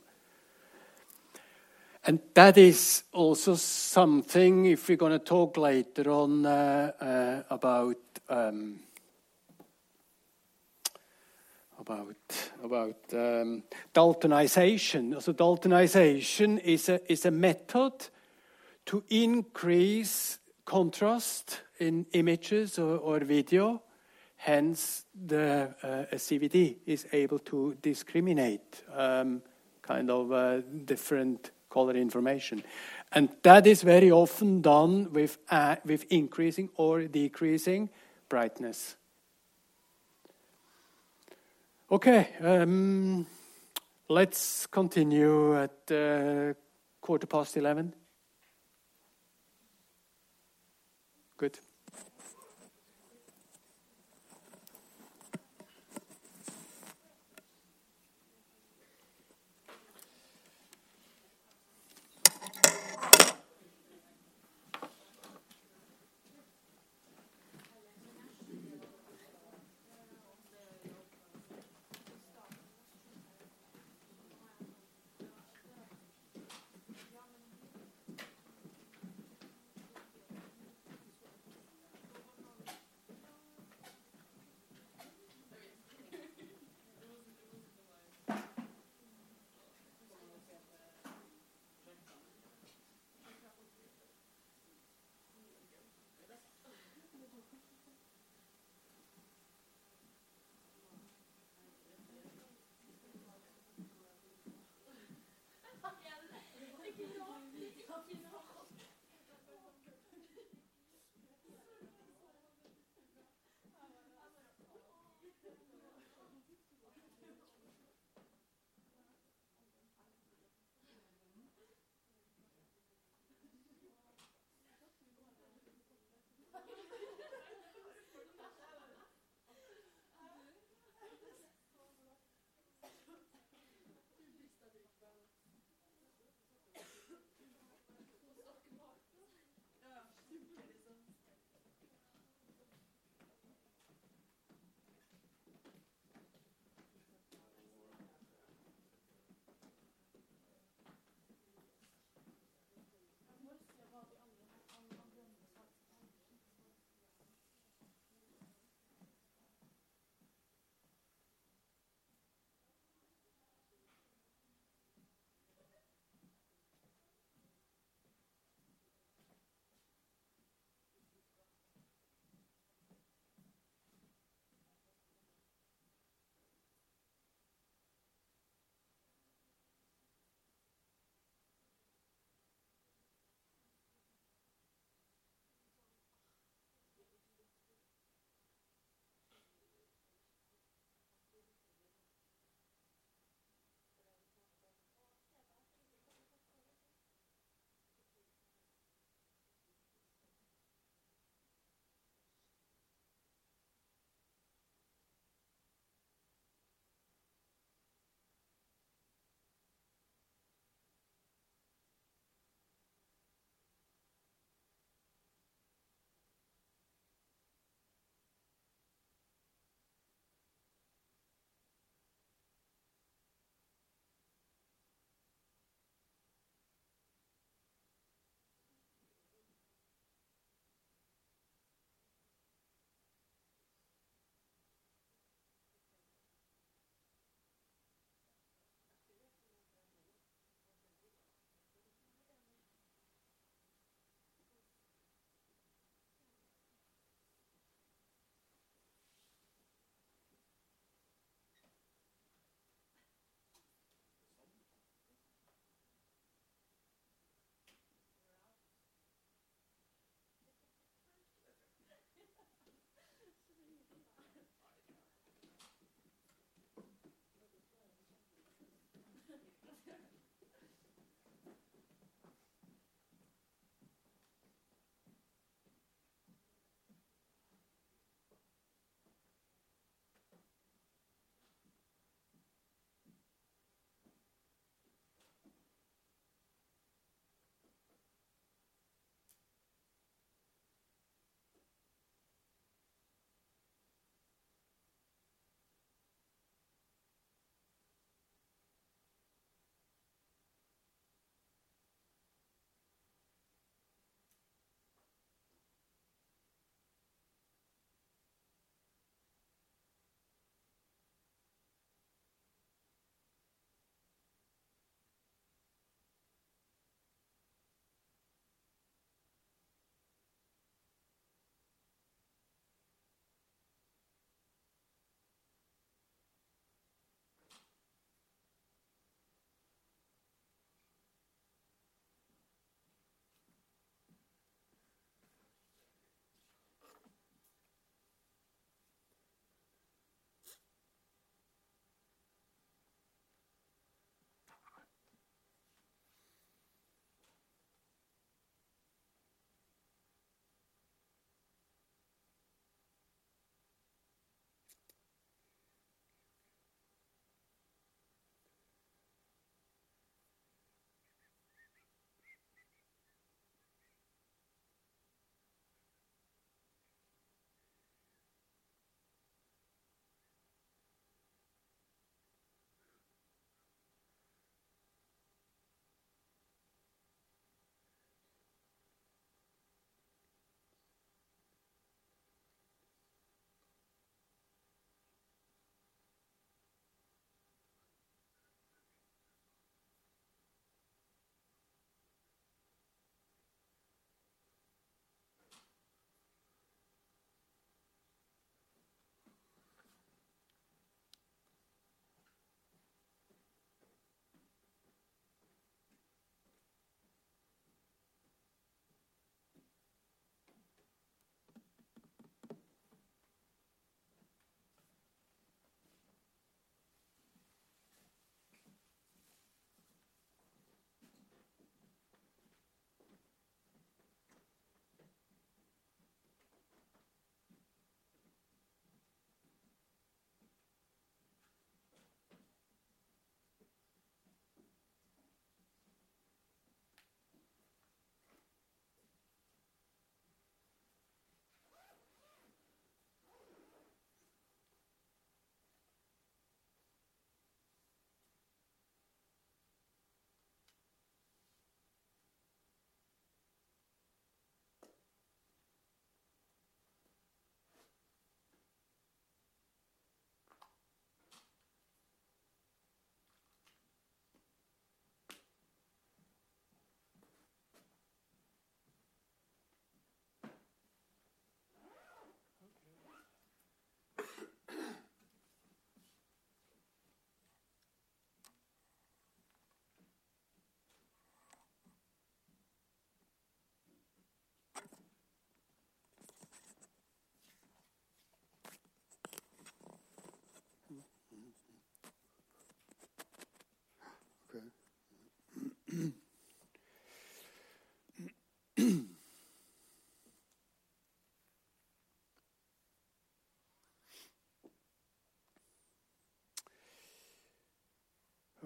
And that is also something, if we're going to talk later on uh, uh, about um, about about um, Daltonization. So Daltonization is a is a method to increase contrast in images or, or video. Hence, the uh, C V D is able to discriminate um, kind of uh, different color information, and that is very often done with uh, with increasing or decreasing brightness. Okay, um, let's continue at uh, quarter past eleven. Good.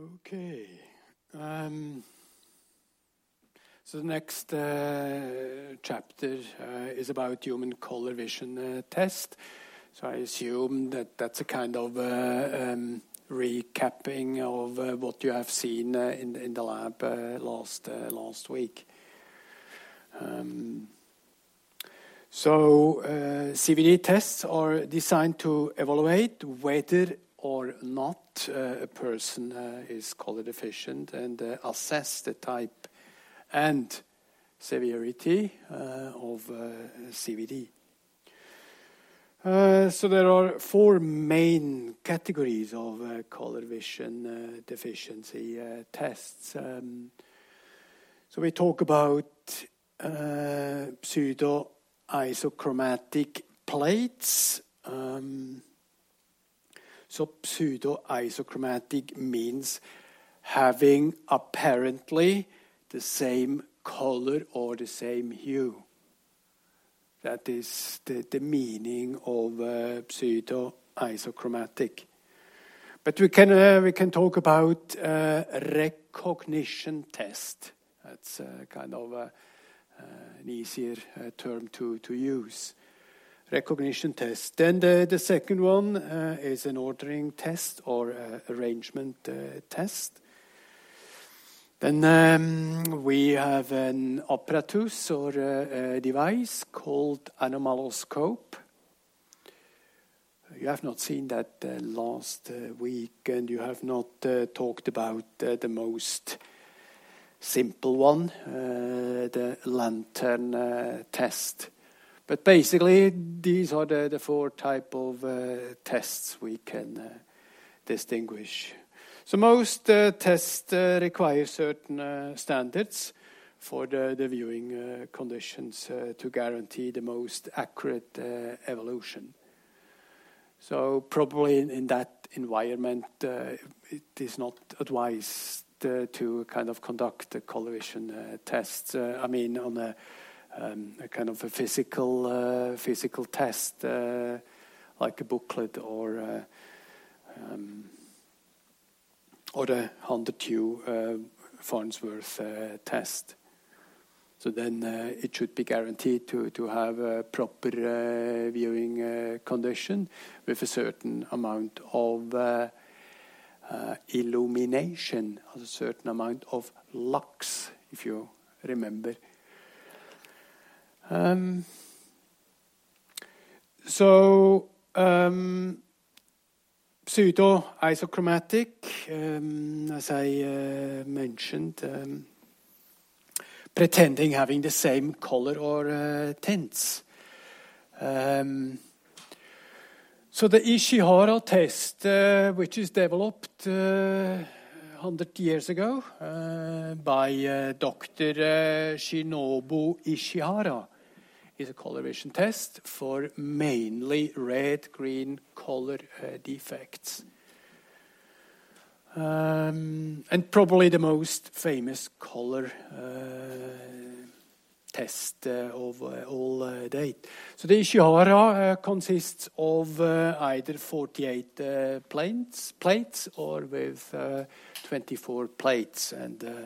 Okay. Um, so the next uh, chapter uh, is about human color vision uh, test. So I assume that that's a kind of uh, um, recapping of uh, what you have seen uh, in, in the lab uh, last uh, last week. Um, so uh, C V D tests are designed to evaluate whether or not uh, a person uh, is color deficient and uh, assess the type and severity uh, of uh, C V D. Uh, so there are four main categories of uh, color vision uh, deficiency uh, tests. Um, so we talk about uh, pseudo-isochromatic plates. Um, so pseudo-isochromatic means having apparently the same color or the same hue. That is the, the meaning of uh, pseudo-isochromatic. But we can uh, we can talk about uh, recognition test. That's uh, kind of a, uh, an easier uh, term to, to use. Recognition test. Then the, the second one uh, is an ordering test or uh, arrangement uh, test. Then um, we have an apparatus or a, a device called anomaloscope. You have not seen that uh, last uh, week, and you have not uh, talked about uh, the most simple one, uh, the lantern uh, test. But basically, these are the, the four type of uh, tests we can uh, distinguish. So most uh, tests uh, require certain uh, standards for the, the viewing uh, conditions uh, to guarantee the most accurate uh, evolution. So probably in, in that environment, uh, it is not advised uh, to kind of conduct the color vision uh, tests. Uh, I mean, on a, um, a kind of a physical uh, physical test, uh, like a booklet or uh, um, or the one hundred hue uh, Farnsworth uh, test. So then uh, it should be guaranteed to, to have a proper uh, viewing uh, condition with a certain amount of uh, uh, illumination, a certain amount of lux, if you remember. Um, so... Um, Pseudo-isochromatic, um, as I uh, mentioned, um, pretending having the same color or uh, tints. Um, so the Ishihara test, uh, which is developed uh, one hundred years ago uh, by uh, Doctor Uh, Shinobu Ishihara, is a color vision test for mainly red-green color uh, defects. Um, and probably the most famous color uh, test uh, of uh, all uh, date. So the Ishihara uh, consists of uh, either forty-eight uh, plates, plates or with uh, twenty-four plates. And uh,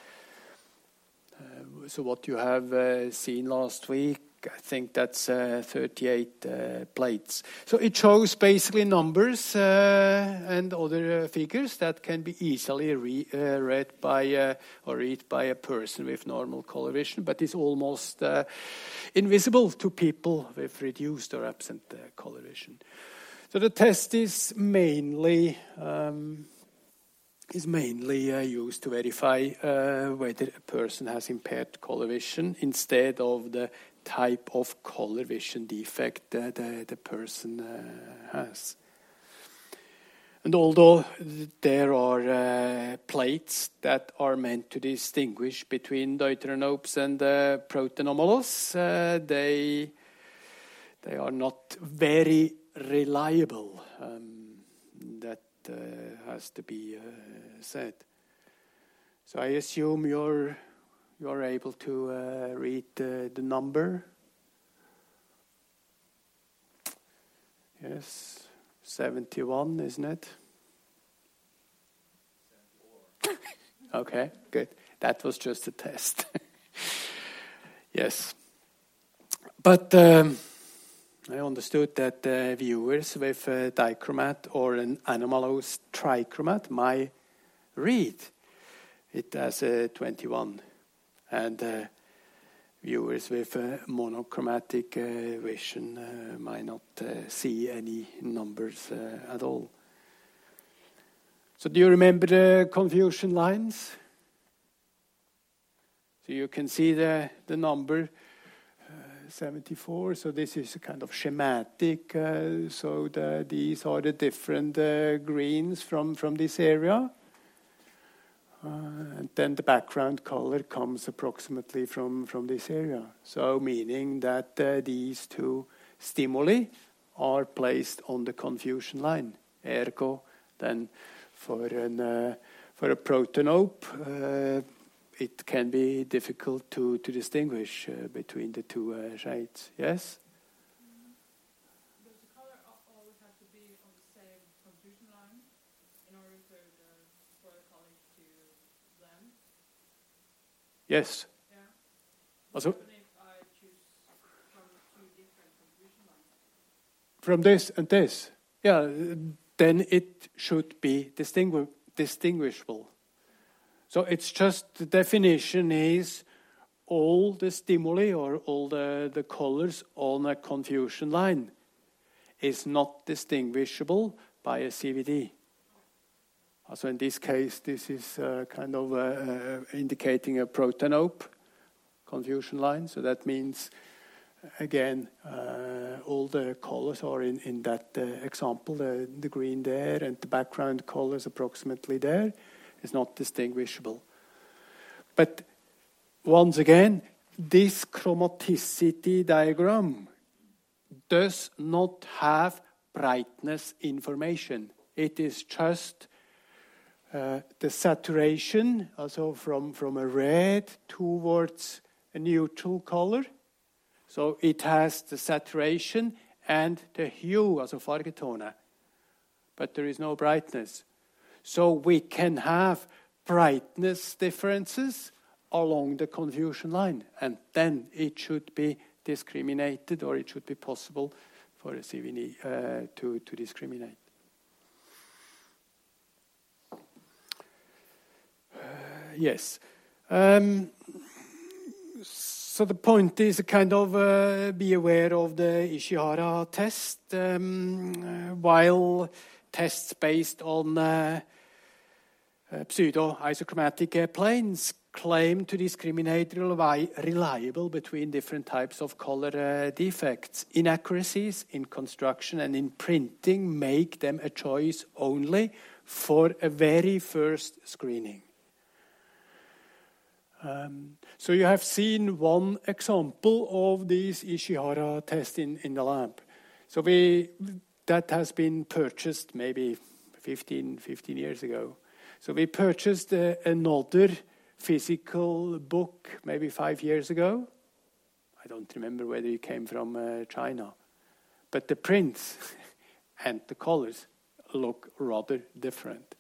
uh, so what you have uh, seen last week, I think that's uh, thirty-eight uh, plates. So it shows basically numbers uh, and other uh, figures that can be easily re uh, read by uh, or read by a person with normal color vision, but is almost uh, invisible to people with reduced or absent uh, color vision. So the test is mainly um, is mainly uh, used to verify uh, whether a person has impaired color vision instead of the type of color vision defect that uh, the person uh, has. And although there are uh, plates that are meant to distinguish between deuteranopes and uh, protonomalous, uh, they they are not very reliable. Um, that uh, has to be uh, said. So I assume you're you are able to uh, read uh, the number. Yes, seventy-one, isn't it? Okay, good. That was just a test. Yes. But um, I understood that uh, viewers with a dichromat or an anomalous trichromat might read it as a twenty-one. And uh, viewers with a monochromatic uh, vision uh, might not uh, see any numbers uh, at all. So do you remember the confusion lines? So you can see the, the number uh, seventy-four. So this is a kind of schematic. Uh, so the, these are the different uh, greens from, from this area. Uh, and then the background color comes approximately from, from this area. So meaning that uh, these two stimuli are placed on the confusion line. Ergo, then for, an, uh, for a protanope, uh, it can be difficult to, to distinguish uh, between the two uh, shades. Yes? Does the color always have to be on the same confusion line in order for the, for the colors to blend? Yes. Yeah. Also, Even if I choose from two different confusion lines? from this and this, yeah, then it should be distingu- distinguishable. So it's just the definition is all the stimuli or all the, the colors on a confusion line is not distinguishable by a C V D. So in this case, this is uh, kind of uh, uh, indicating a protanope confusion line. So that means, again, uh, all the colors are in, in that uh, example, the, the green there and the background colors approximately there is not distinguishable. But once again, this chromaticity diagram does not have brightness information. It is just uh, the saturation, also from, from a red towards a neutral color. So it has the saturation and the hue, also Fargetone, but there is no brightness. So we can have brightness differences along the confusion line, and then it should be discriminated, or it should be possible for a C V D uh, to, to discriminate. Uh, yes. Um, so the point is a kind of uh, be aware of the Ishihara test, um, uh, while tests based on uh, uh, pseudo-isochromatic uh, planes claim to discriminate reli- reliable between different types of color uh, defects. Inaccuracies in construction and in printing make them a choice only for a very first screening. Um, so you have seen one example of this Ishihara test in, in the lab. So we... That has been purchased maybe fifteen, fifteen years ago. So we purchased uh, another physical book maybe five years ago. I don't remember whether it came from uh, China. But the prints and the colors look rather different.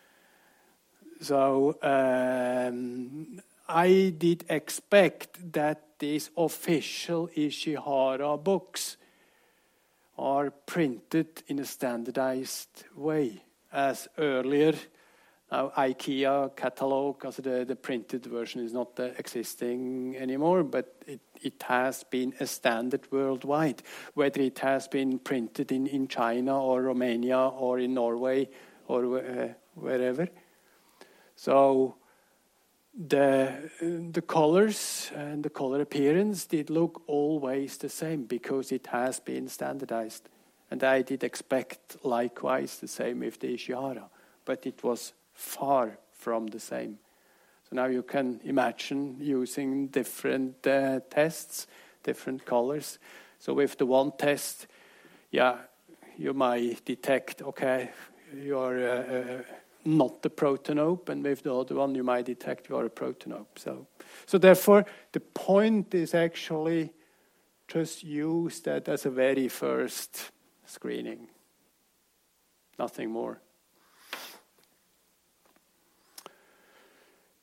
So um, I did expect that these official Ishihara books are printed in a standardized way, as earlier. Now, IKEA catalog, also the, the printed version is not uh, existing anymore, but it, it has been a standard worldwide. Whether it has been printed in, in China or Romania or in Norway or uh, wherever. So the the colors and the color appearance did look always the same because it has been standardized. And I did expect likewise the same with the Ishihara, but it was far from the same. So now you can imagine using different uh, tests, different colors. So with the one test, yeah, you might detect, okay, you're uh, uh, not the protanope, and with the other one you might detect you are a protanope. So, so therefore, the point is actually just use that as a very first screening. Nothing more.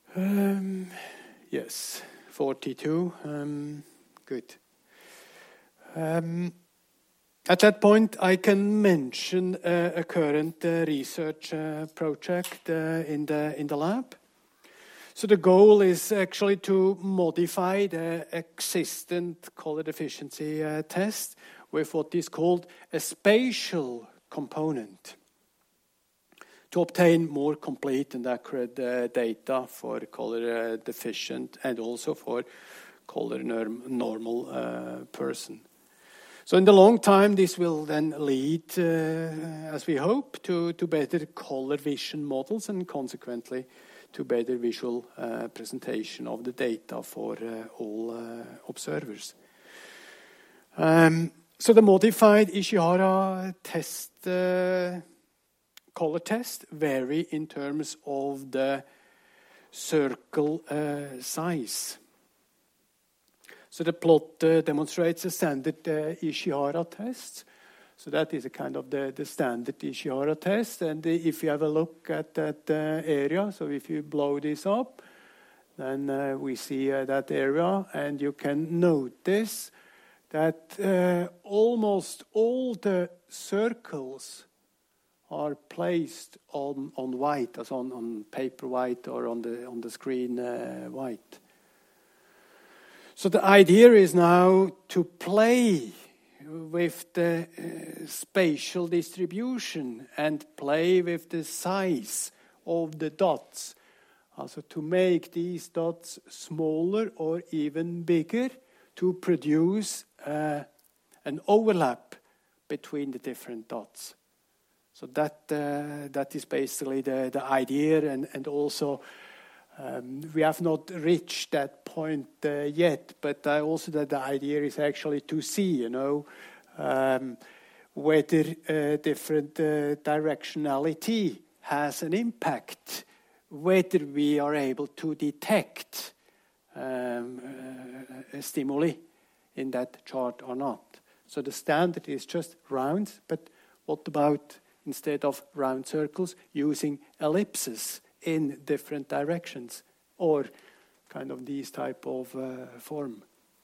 Um, yes, forty-two. Um, good. Um, at that point, I can mention uh, a current uh, research uh, project uh, in the in the lab. So the goal is actually to modify the existent color deficiency uh, test with what is called a spatial component, to obtain more complete and accurate uh, data for color uh, deficient and also for color norm normal uh, person. So in the long time, this will then lead, uh, as we hope, to, to better color vision models and consequently to better visual uh, presentation of the data for uh, all uh, observers. Um, so the modified Ishihara test uh, color test vary in terms of the circle uh, size. So the plot uh, demonstrates a standard uh, Ishihara test. So that is a kind of the, the standard Ishihara test. And uh, if you have a look at that uh, area, so if you blow this up, then uh, we see uh, that area. And you can notice that uh, almost all the circles are placed on, on white, as on, on paper white or on the, on the screen uh, white. So the idea is now to play with the uh, spatial distribution and play with the size of the dots. Also to make these dots smaller or even bigger to produce uh, an overlap between the different dots. So that uh, that is basically the, the idea, and, and also Um, we have not reached that point uh, yet, but uh, also that the idea is actually to see, you know, um, whether uh, different uh, directionality has an impact, whether we are able to detect um, uh, a stimuli in that chart or not. So the standard is just round, but what about instead of round circles, using ellipses in different directions, or kind of these type of uh, form.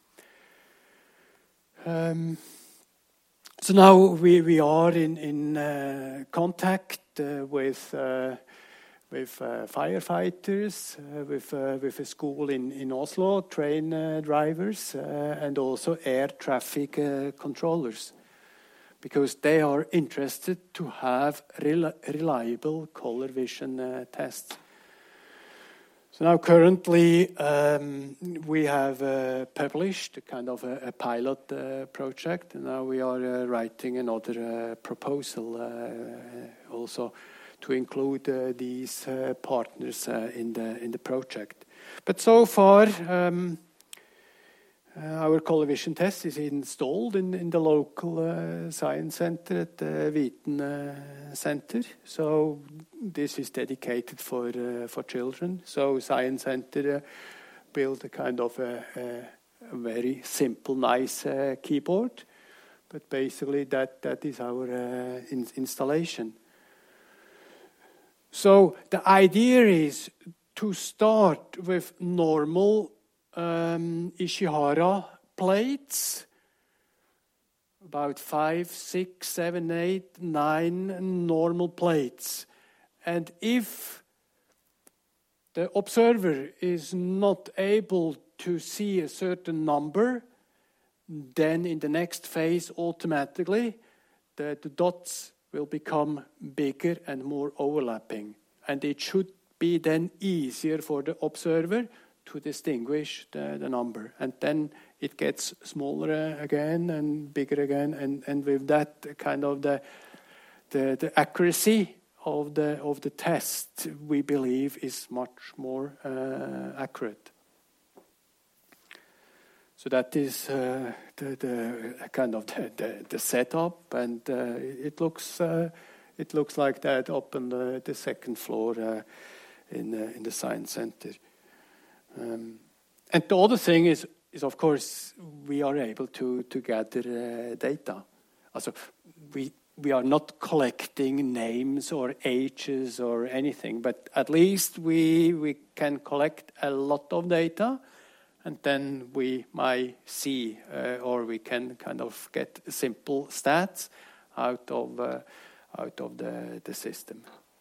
Um, so now we, we are in, in uh, contact uh, with uh, with uh, firefighters, uh, with uh, with a school in, in Oslo, train uh, drivers, uh, and also air traffic uh, controllers, because they are interested to have rel reliable color vision uh, tests. So now currently um, we have uh, published a kind of a, a pilot uh, project, and now we are uh, writing another uh, proposal uh, also to include uh, these uh, partners uh, in the in the project. But so far, um, Uh, our color vision test is installed in, in the local uh, science center at the Viten uh, Center. So this is dedicated for uh, for children. So science center uh, built a kind of a, a, a very simple, nice uh, keyboard. But basically that, that is our uh, in installation. So the idea is to start with normal Um, Ishihara plates, about five, six, seven, eight, nine normal plates. And if the observer is not able to see a certain number, then in the next phase automatically the, the dots will become bigger and more overlapping. And it should be then easier for the observer to distinguish the, the number, and then it gets smaller again and bigger again, and, and with that kind of the, the the accuracy of the of the test we believe is much more uh, accurate. So that is uh, the, the kind of the, the, the setup, and uh, it looks uh, it looks like that up on the, the second floor uh, in uh, in the science center. Um, and the other thing is, is of course, we are able to, to gather uh, data. Also, we we are not collecting names or ages or anything, but at least we we can collect a lot of data, and then we might see uh, or we can kind of get simple stats out of uh, out of the, the system.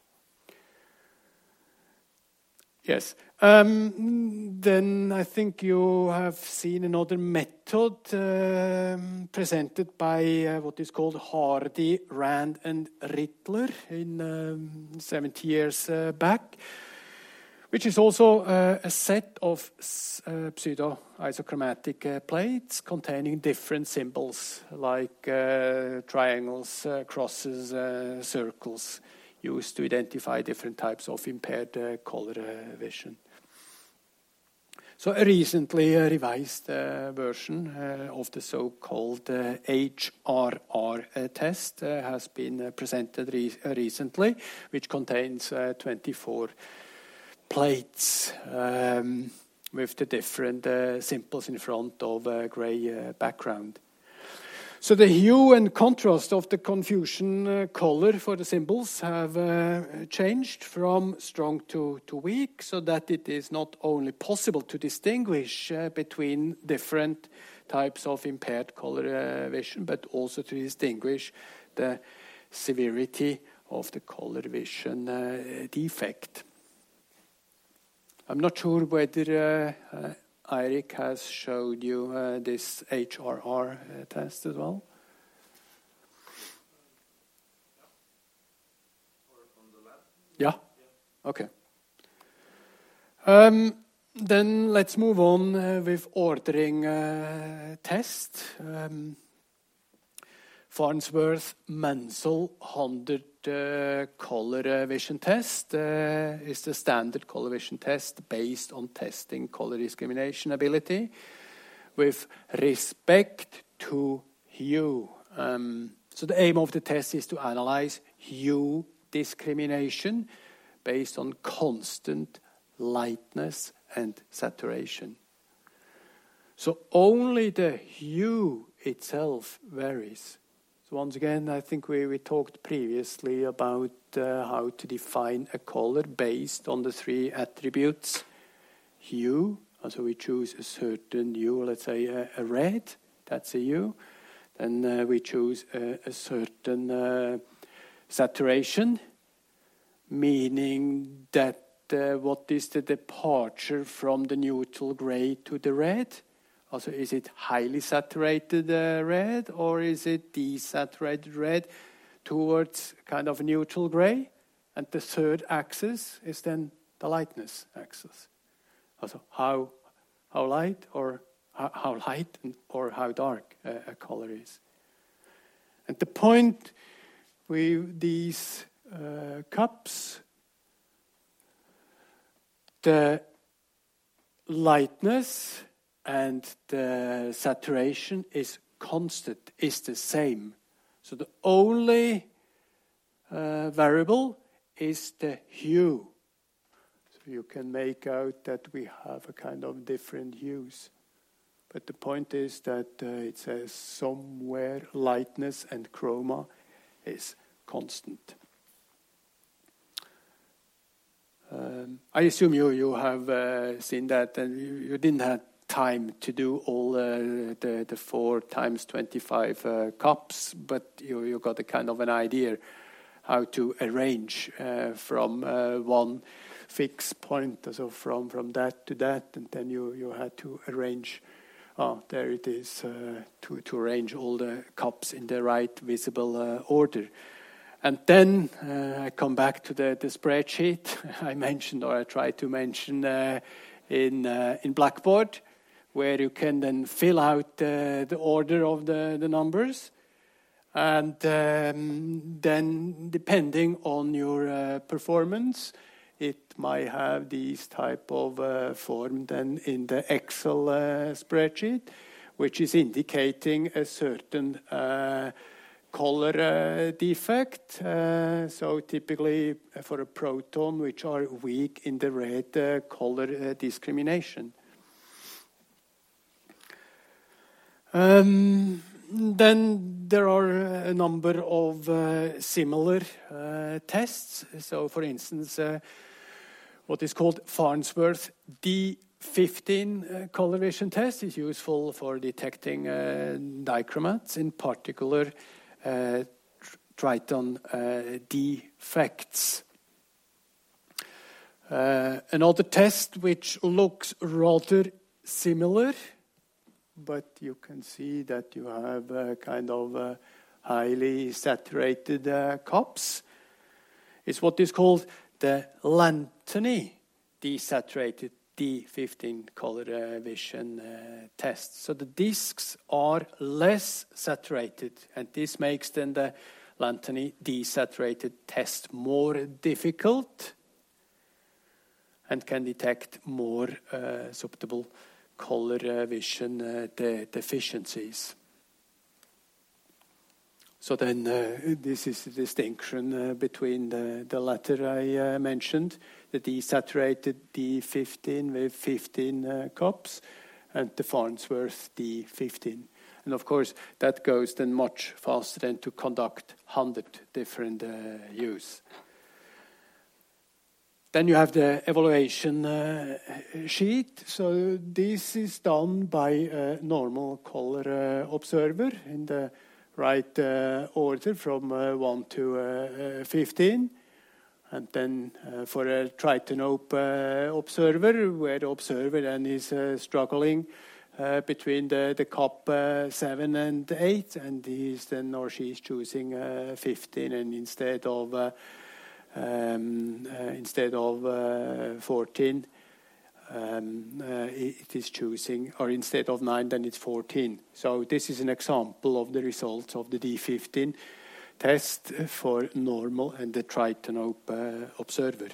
Yes. Um, then I think you have seen another method um, presented by uh, what is called Hardy, Rand, and Rittler in um, seventy years uh, back, which is also uh, a set of uh, pseudo-isochromatic uh, plates containing different symbols like uh, triangles, uh, crosses, uh, circles, used to identify different types of impaired uh, color uh, vision. So a recently uh, revised uh, version uh, of the so-called uh, H R R uh, test uh, has been uh, presented re uh, recently, which contains uh, twenty-four plates um, with the different uh, symbols in front of a gray uh, background. So the hue and contrast of the confusion uh, color for the symbols have uh, changed from strong to, to weak, so that it is not only possible to distinguish uh, between different types of impaired color uh, vision, but also to distinguish the severity of the color vision uh, defect. I'm not sure whether uh, uh, Eirik has showed you uh, this H R R uh, test as well. Yeah? Okay. Um, then let's move on uh, with ordering uh, test. Um, Farnsworth Mansell one hundred uh, color uh, vision test uh, is the standard color vision test based on testing color discrimination ability with respect to hue. Um, so the aim of the test is to analyze hue discrimination based on constant lightness and saturation. So only the hue itself varies. Once again, I think we, we talked previously about uh, how to define a color based on the three attributes. Hue, so we choose a certain hue, let's say a, a red, that's a hue. Then uh, we choose a, a certain uh, saturation, meaning that uh, what is the departure from the neutral gray to the red? Also, is it highly saturated uh, red, or is it desaturated red towards kind of neutral gray? And the third axis is then the lightness axis. Also, how how light or how, how light and, or how dark a, a color is. And the point with these uh, cups, the lightness and the saturation is constant, is the same. So the only uh, variable is the hue. So you can make out that we have a kind of different hues. But the point is that uh, it says somewhere lightness and chroma is constant. Um, I assume you, you have uh, seen that, and you, you didn't have time to do all uh, the, the four times twenty-five uh, cups, but you, you got a kind of an idea how to arrange uh, from uh, one fixed point, so from, from that to that, and then you, you had to arrange, oh, there it is, uh, to, to arrange all the cups in the right visible uh, order. And then uh, I come back to the, the spreadsheet I mentioned, or I tried to mention uh, in uh, in Blackboard, where you can then fill out uh, the order of the, the numbers. And um, then, depending on your uh, performance, it might have these type of uh, form then in the Excel uh, spreadsheet, which is indicating a certain uh, color uh, defect. Uh, so typically for a proton, which are weak in the red uh, color uh, discrimination. Um, then there are a number of uh, similar uh, tests. So, for instance, uh, what is called Farnsworth D fifteen uh, color vision test is useful for detecting uh, dichromats, in particular uh, Triton uh, defects. Uh, another test which looks rather similar, but you can see that you have uh, kind of uh, highly saturated uh, cups, is what is called the Lanterney desaturated D fifteen color uh, vision uh, test. So the discs are less saturated, and this makes then the Lanterney desaturated test more difficult and can detect more uh, subtle color uh, vision uh, de- deficiencies. So then uh, this is the distinction uh, between the, the latter I uh, mentioned, the desaturated D fifteen with fifteen uh, cups, and the Farnsworth D fifteen. And of course, that goes then much faster than to conduct one hundred different uh, use. Then you have the evaluation uh, sheet. So this is done by a normal color uh, observer in the right uh, order from uh, one to uh, fifteen. And then uh, for a Tritanope uh, observer, where the observer then is uh, struggling uh, between the, the cup uh, seven and eight, and he's then or she's choosing uh, fifteen, and instead of uh, um, uh, instead of uh, fourteen, um, uh, it is choosing, or instead of nine, then it's fourteen. So this is an example of the results of the D fifteen test for normal and the Tritanope uh, observer.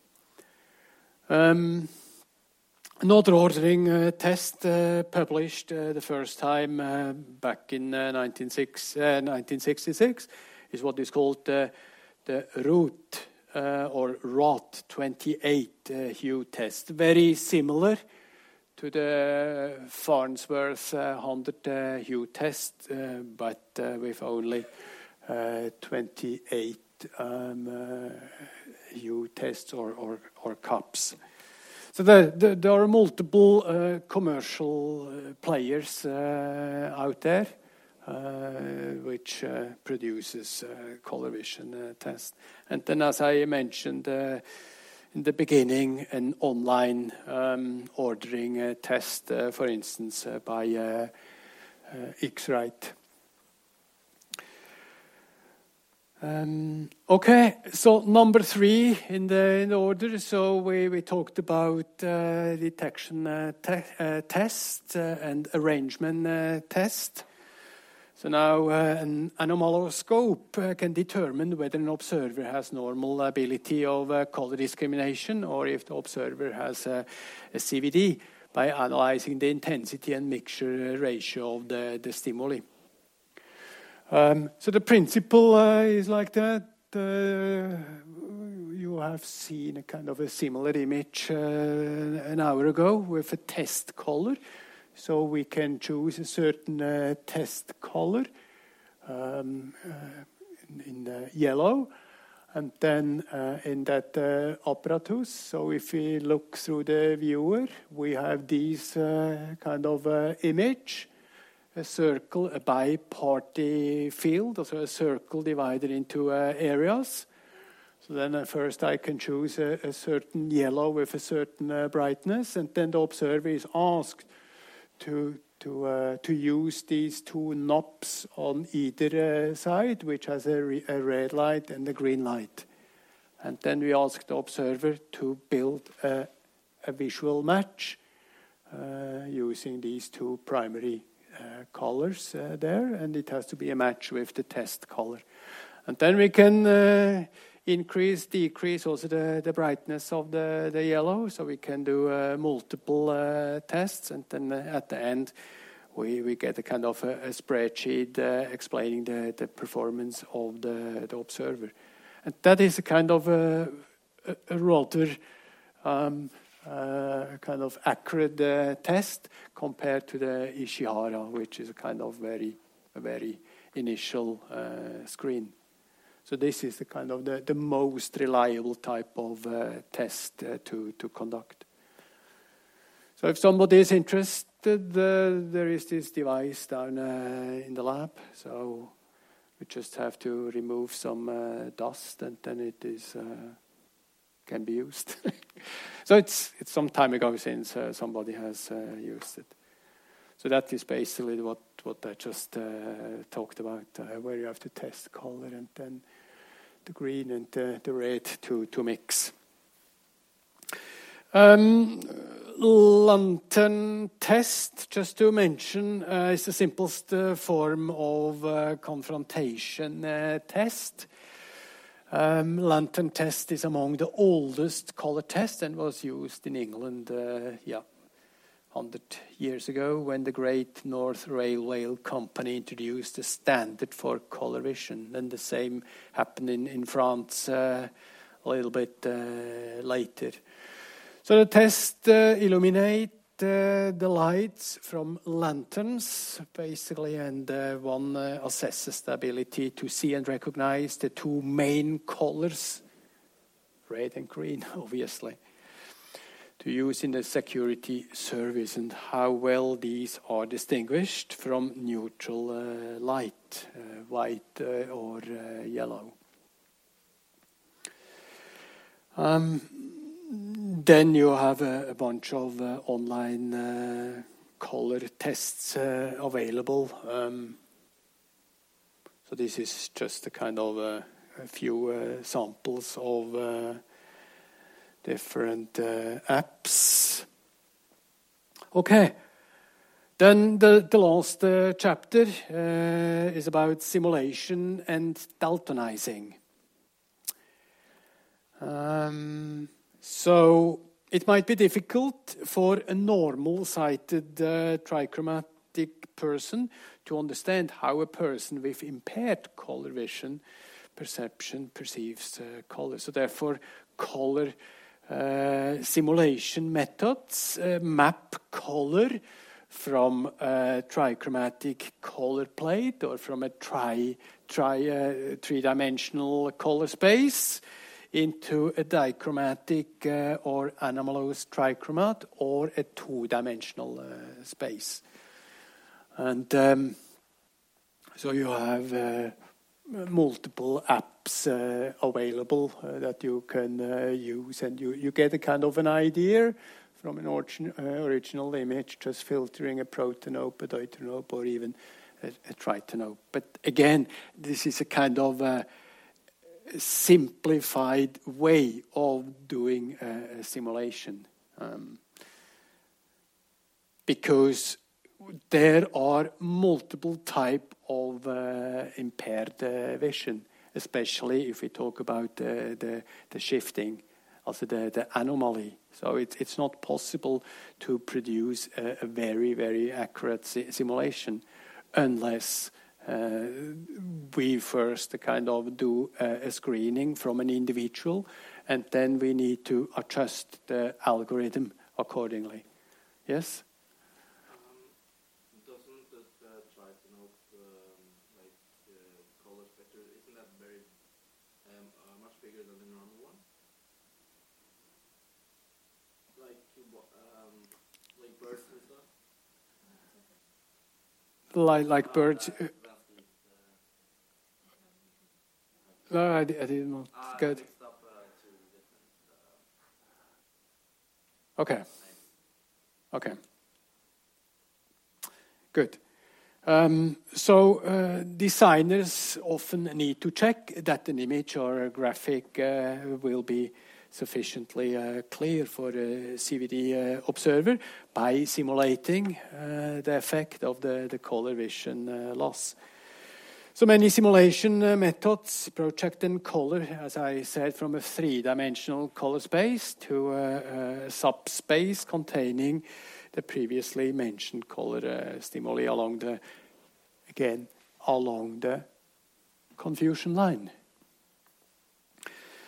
Um, another ordering uh, test uh, published uh, the first time uh, back in uh, nineteen sixty-six is what is called uh, the root uh, or R O T twenty-eight uh, hue test. Very similar to the Farnsworth uh, one hundred uh, hue test, uh, but uh, with only uh, twenty-eight um, uh, hue tests or, or, or cups. So the, the, there are multiple uh, commercial uh, players uh, out there uh, which uh, produces uh, color vision uh, test. And then, as I mentioned uh, in the beginning, an online um, ordering uh, test, uh, for instance, uh, by uh, uh, X-Rite. Um, okay, so number three in the, in the order. So we, we talked about uh, detection uh, te- uh, test uh, and arrangement uh, test. So now uh, an anomaloscope uh, can determine whether an observer has normal ability of uh, color discrimination, or if the observer has uh, a C V D, by analyzing the intensity and mixture ratio of the, the stimuli. Um, so the principle uh, is like that. Uh, you have seen a kind of a similar image uh, an hour ago with a test color. So we can choose a certain uh, test color um, uh, in, in the yellow, and then uh, in that uh, apparatus. So if we look through the viewer, we have these uh, kind of uh, image. A circle, a biparty field, also a circle divided into uh, areas. So then uh, first I can choose a, a certain yellow with a certain uh, brightness, and then the observer is asked to to uh, to use these two knobs on either uh, side, which has a, re- a red light and a green light. And then we ask the observer to build a, a visual match uh, using these two primary Uh, colors uh, there, and it has to be a match with the test color. And then we can uh, increase, decrease also the, the brightness of the, the yellow, so we can do uh, multiple uh, tests, and then uh, at the end we, we get a kind of a, a spreadsheet uh, explaining the, the performance of the, the observer. And that is a kind of a, a, a rather um, Uh, kind of accurate uh, test compared to the Ishihara, which is a kind of very a very initial uh, screen. So this is the kind of the, the most reliable type of uh, test uh, to, to conduct. So if somebody is interested, uh, there is this device down uh, in the lab. So we just have to remove some uh, dust, and then it is uh, can be used. So it's it's some time ago since uh, somebody has uh, used it. So that is basically what, what I just uh, talked about, uh, where you have to test the color and then the green and the, the red to, to mix. Um, lantern test, just to mention, uh, is the simplest uh, form of uh, confrontation uh, test. Um, lantern test is among the oldest color tests and was used in England, uh, yeah, one hundred years ago when the Great North Railway Company introduced a standard for color vision. And the same happened in, in France uh, a little bit uh, later. So the test uh, illuminate uh, the lights from lanterns, basically, and uh, one uh, assesses the ability to see and recognize the two main colors, red and green, obviously, to use in the security service, and how well these are distinguished from neutral uh, light, uh, white uh, or uh, yellow. Um, then you have a, a bunch of uh, online uh, color tests uh, available. Um, so this is just a kind of uh, a few uh, samples of uh, different uh, apps. Okay, then the, the last uh, chapter uh, is about simulation and daltonizing. Um, so it might be difficult for a normal-sighted uh, trichromatic person to understand how a person with impaired color vision perception perceives uh, color. So therefore, color uh, simulation methods uh, map color from a trichromatic color plate or from a tri, tri, uh, three-dimensional color space into a dichromatic uh, or anomalous trichromat or a two-dimensional uh, space. And um, so you have uh, multiple apps uh, available uh, that you can uh, use, and you, you get a kind of an idea from an origin, uh, original image, just filtering a protanope, a deuteranope, or even a, a tritanope. But again, this is a kind of uh, simplified way of doing uh, a simulation, um, because there are multiple type of uh, impaired uh, vision, especially if we talk about uh, the the shifting, also the the anomaly. So it's it's not possible to produce a, a very very accurate si- simulation unless Uh, we first kind of do a, a screening from an individual, and then we need to adjust the algorithm accordingly. Yes? Um, doesn't the, the tritanope, um, like the color spectrum, isn't that very um, uh, much bigger than the normal one? Like um, like birds and stuff. Like like birds. Uh, No, I, I didn't know. Uh, Good. mixed up, uh, two different, uh, Okay. Okay. Good. Um, so uh, designers often need to check that an image or a graphic uh, will be sufficiently uh, clear for a C V D uh, observer by simulating uh, the effect of the, the color vision uh, loss. So many simulation uh, methods project and color, as I said, from a three-dimensional color space to a, a subspace containing the previously mentioned color uh, stimuli along the, again, along the confusion line.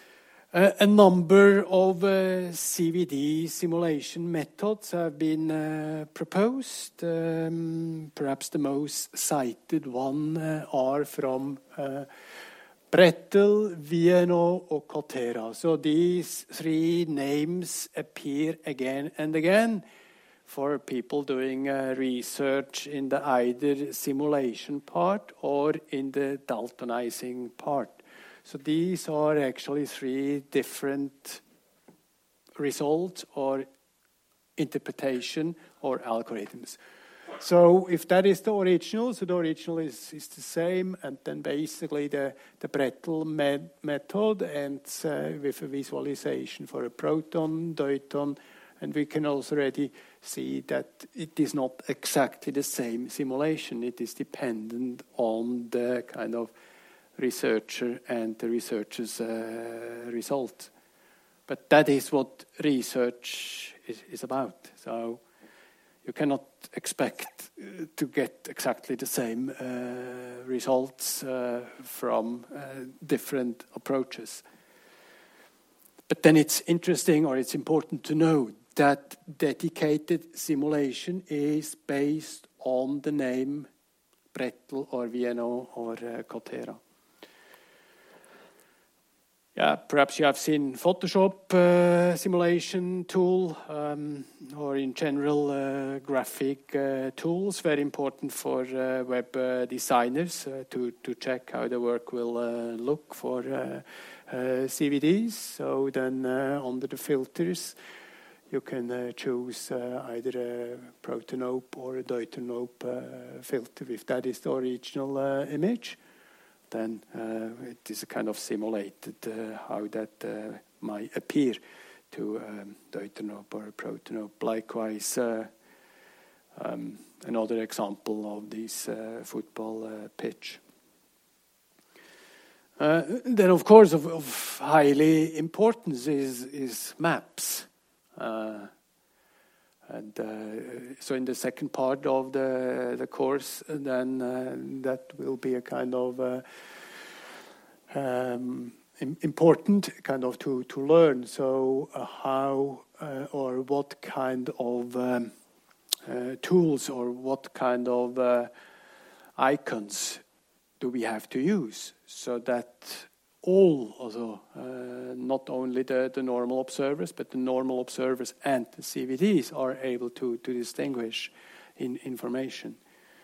Uh, a number of uh, C V D simulation methods have been uh, proposed. Um, perhaps the most cited one uh, are from uh, Brettel, Vienno, or Coursera. So these three names appear again and again for people doing uh, research in the either simulation part or in the Daltonizing part. So these are actually three different results or interpretation or algorithms. So if that is the original, so the original is, is the same, and then basically the, the Brettel med method ends uh, with a visualization for a proton, deuteron, and we can also already see that it is not exactly the same simulation. It is dependent on the kind of researcher and the researcher's uh, result. But that is what research is, is about. So you cannot expect uh, to get exactly the same uh, results uh, from uh, different approaches. But then it's interesting, or it's important to know that dedicated simulation is based on the name Brettel or Vienno or uh, Coursera. Yeah, perhaps you have seen Photoshop uh, simulation tool, um, or in general uh, graphic uh, tools, very important for uh, web uh, designers uh, to, to check how the work will uh, look for uh, uh, C V Ds. So then uh, under the filters, you can uh, choose uh, either a Protonope or a Deuteronope uh, filter, if that is the original uh, image. Then uh, it is a kind of simulated uh, how that uh, might appear to um, Deuteronope or a Protonope. Likewise, uh, um, another example of this uh, football uh, pitch. Uh, then, of course, of, of highly importance is, is maps. Uh, and uh, so in the second part of the the course, then uh, that will be a kind of uh, um, important kind of to to learn. So uh, how uh, or what kind of um, uh, tools or what kind of uh, icons do we have to use so that all, also, uh, not only the, the normal observers, but the normal observers and the C V Ds are able to, to distinguish in information.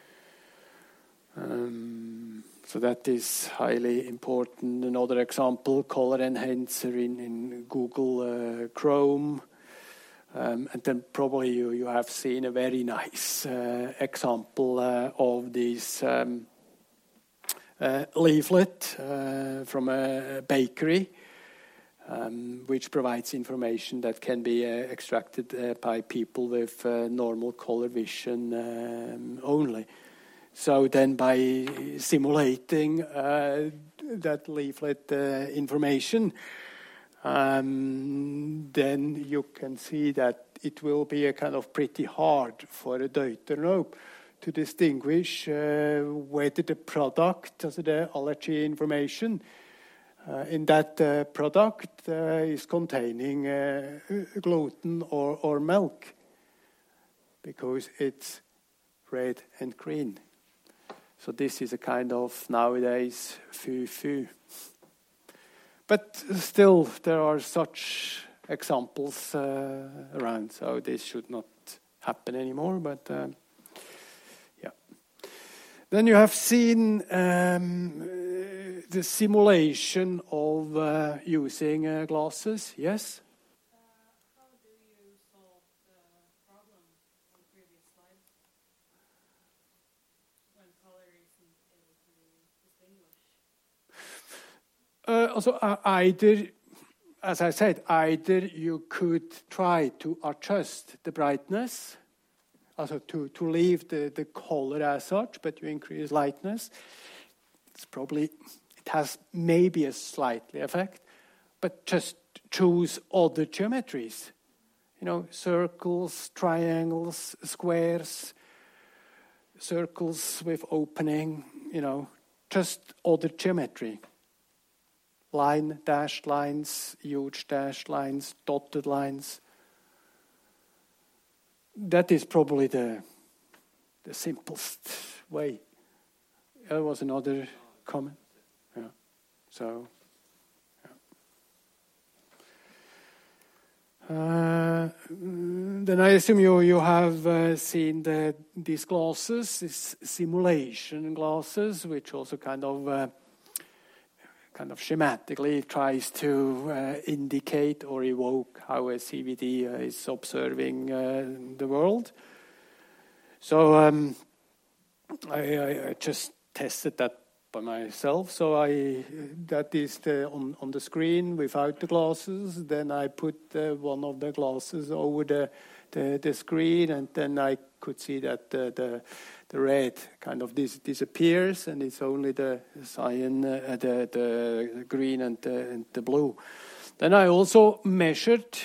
Um, so that is highly important. Another example, color enhancer in, in Google uh, Chrome. Um, and then probably you, you have seen a very nice uh, example uh, of these um, Uh, leaflet uh, from a bakery, um, which provides information that can be uh, extracted uh, by people with uh, normal color vision um, only. So then by simulating uh, that leaflet uh, information, um, then you can see that it will be a kind of pretty hard for a Deuteronope to distinguish uh, whether the product, also the allergy information, uh, in that uh, product uh, is containing uh, gluten or, or milk, because it's red and green. So this is a kind of nowadays foo-foo. But still, there are such examples uh, around, so this should not happen anymore, but uh, then you have seen um, the simulation of uh, using uh, glasses, yes? Uh, how do you solve the problem on previous slides when color isn't able to distinguish? Uh, also, uh, either, as I said, either you could try to adjust the brightness, also to, to leave the, the color as such, but you increase lightness. It's probably, it has maybe a slightly effect, but just choose other geometries. You know, circles, triangles, squares, circles with opening, you know, just other geometry. line, dashed lines, huge dashed lines, dotted lines. That is probably the the simplest way. There was another comment. Yeah. So. Uh, then I assume you you have uh, seen the, these glasses, these simulation glasses, which also kind of uh, kind of schematically tries to uh, indicate or evoke how a C V D uh, is observing uh, the world. So um, I, I, I just tested that by myself. So I that is the on, on the screen without the glasses. Then I put uh, one of the glasses over the, the the screen, and then I could see that the the, the red kind of dis- disappears, and it's only the cyan, uh, the the green and the, and the blue. Then I also measured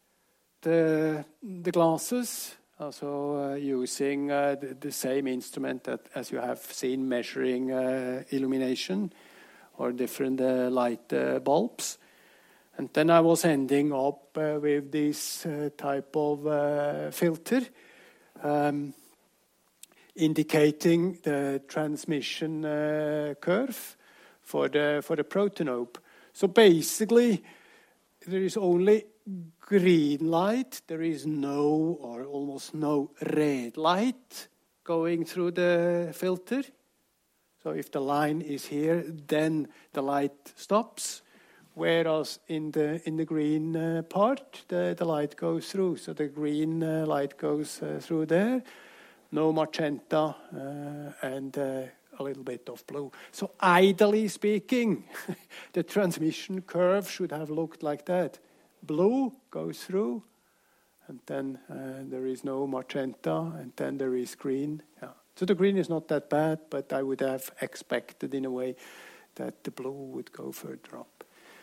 the the glasses. Also uh, using uh, the, the same instrument that, as you have seen, measuring uh, illumination or different uh, light uh, bulbs. And then I was ending up uh, with this uh, type of uh, filter um, indicating the transmission uh, curve for the, for the protanope. So basically, there is only green light, there is no or almost no red light going through the filter. So if the line is here, then the light stops. Whereas in the in the green uh, part, the, the light goes through. So the green uh, light goes uh, through there, no magenta, uh, and uh, a little bit of blue. So ideally speaking, the transmission curve should have looked like that. Blue goes through, and then uh, there is no magenta, and then there is green. Yeah. So the green is not that bad, but I would have expected in a way that the blue would go further up.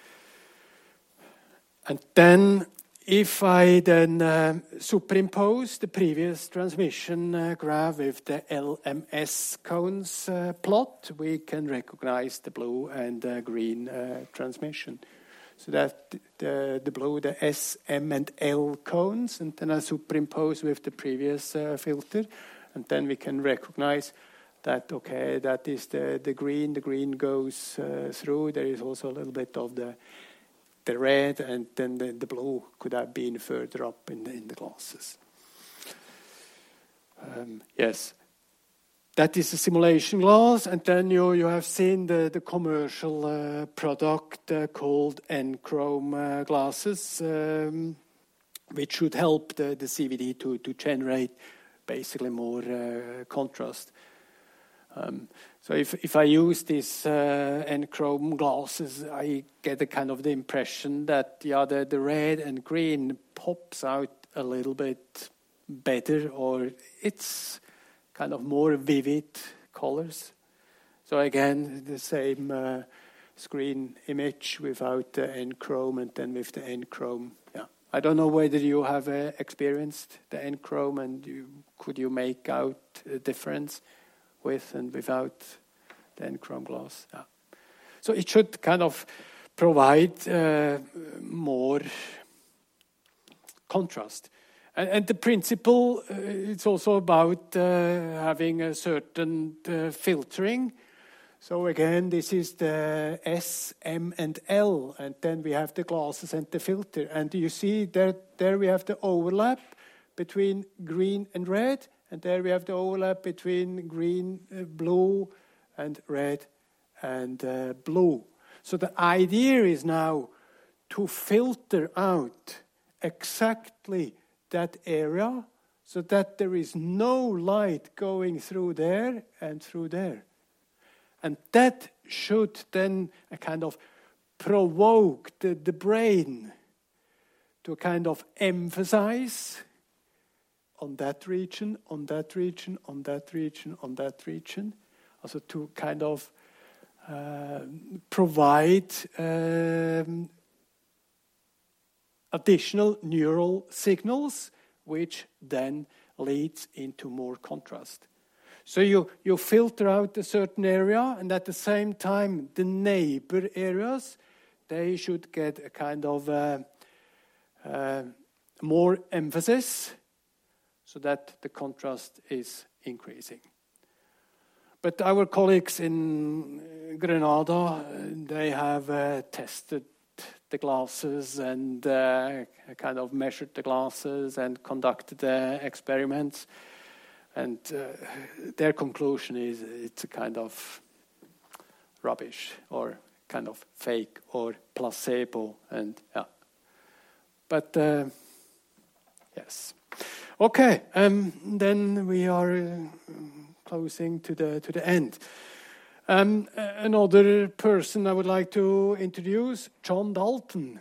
And then if I then uh, superimpose the previous transmission uh, graph with the L M S cones uh, plot, we can recognize the blue and uh, green uh, transmission. So that the, the blue, the S, M, and L cones, and then I superimpose with the previous uh, filter, and then we can recognize that, okay, that is the, the green, the green goes uh, through, there is also a little bit of the the red, and then the, the blue could have been further up in the, in the glasses. Um, yes. That is a simulation glass, and then you, you have seen the, the commercial uh, product uh, called N-Chrome uh, glasses, um, which should help the, the C V D to, to generate basically more uh, contrast. Um, so if, if I use these uh, N-Chrome glasses, I get a kind of the impression that yeah, the, the red and green pops out a little bit better, or it's kind of more vivid colors. So again, the same uh, screen image without the N-Chrome, and then with the N-Chrome. Yeah, I don't know whether you have uh, experienced the N-Chrome, and you, could you make out a difference with and without the N-Chrome glass? Yeah. So it should kind of provide uh, more contrast. And the principle, uh, it's also about uh, having a certain uh, filtering. So again, this is the S, M, and L, and then we have the glasses and the filter. And you see that there we have the overlap between green and red, and there we have the overlap between green, uh, blue, and red and uh, blue. So the idea is now to filter out exactly that area so that there is no light going through there and through there. And that should then a kind of provoke the, the brain to kind of emphasize on that region, on that region, on that region, on that region. Also to kind of uh, provide um, additional neural signals, which then leads into more contrast. So you, you filter out a certain area, and at the same time, the neighbor areas, they should get a kind of uh, uh, more emphasis so that the contrast is increasing. But our colleagues in Grenada, they have uh, tested the glasses and uh, kind of measured the glasses and conducted uh, experiments. And uh, their conclusion is it's a kind of rubbish or kind of fake or placebo. And yeah, but uh, yes, okay. Um, then we are uh, closing to the to the end. Um, another person I would like to introduce, John Dalton.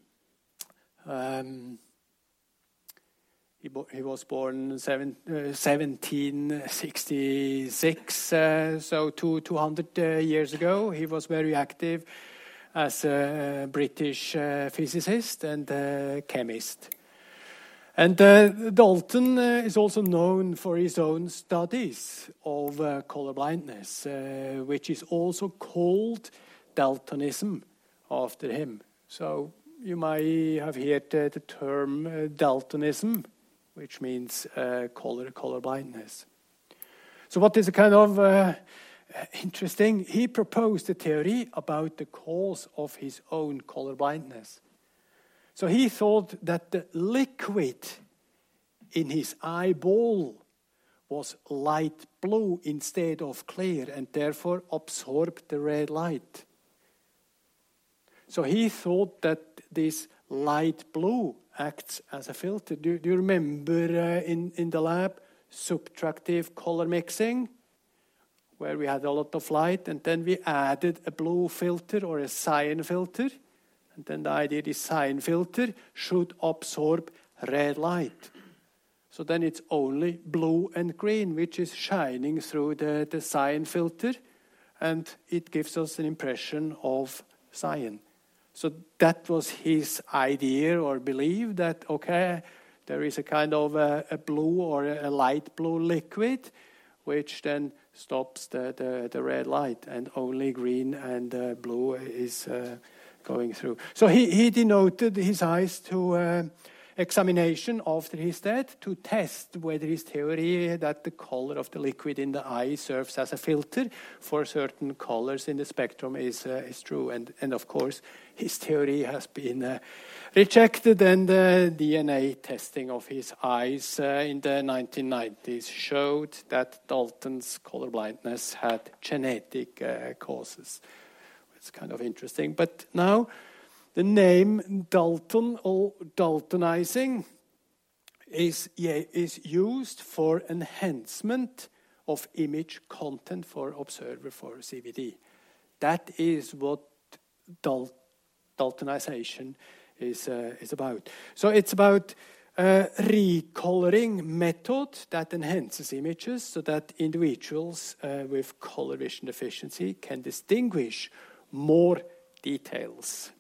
Um, he, bo- he was born seven, uh, seventeen sixty-six, uh, so two, two hundred uh, years ago. He was very active as a British uh, physicist and uh, chemist. And uh, Dalton uh, is also known for his own studies of uh, color blindness, uh, which is also called Daltonism after him. So you might have heard uh, the term uh, Daltonism, which means uh, color color blindness. So what is a kind of uh, interesting? He proposed a theory about the cause of his own color blindness. So he thought that the liquid in his eyeball was light blue instead of clear and therefore absorbed the red light. So he thought that this light blue acts as a filter. Do, do you remember uh, in, in the lab subtractive color mixing, where we had a lot of light and then we added a blue filter or a cyan filter? And then the idea is cyan filter should absorb red light. So then it's only blue and green which is shining through the, the cyan filter, and it gives us an impression of cyan. So that was his idea or belief that, okay, there is a kind of a, a blue or a light blue liquid which then stops the, the, the red light, and only green and uh, blue is uh, going through. So he, he denoted his eyes to uh, examination after his death to test whether his theory that the color of the liquid in the eye serves as a filter for certain colors in the spectrum is uh, is true. And, and of course, his theory has been uh, rejected, and the D N A testing of his eyes uh, in the nineteen nineties showed that Dalton's color blindness had genetic uh, causes. It's kind of interesting. But now the name Dalton or Daltonizing is, yeah, is used for enhancement of image content for observer for C V D. That is what Dal- Daltonization is, uh, is about. So it's about a recoloring method that enhances images so that individuals uh, with color vision deficiency can distinguish more details.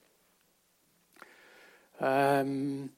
Um,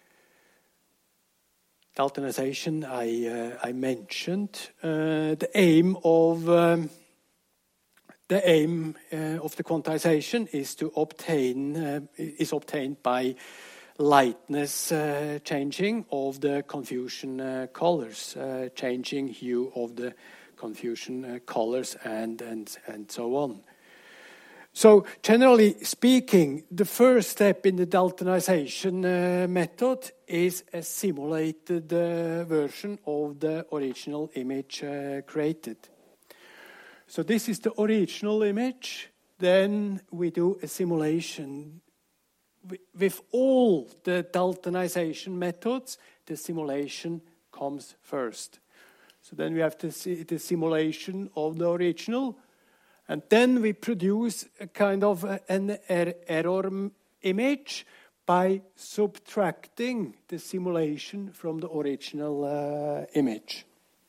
Daltonization, I uh, I mentioned uh, the aim of um, the aim uh, of the quantization is to obtain uh, is obtained by lightness uh, changing of the confusion uh, colors, uh, changing hue of the confusion uh, colors, and and and so on. So generally speaking, the first step in the Daltonization uh, method is a simulated uh, version of the original image uh, created. So this is the original image. Then we do a simulation. With all the Daltonization methods, the simulation comes first. So then we have to see the simulation of the original. And then we produce a kind of an er- error image by subtracting the simulation from the original uh, image.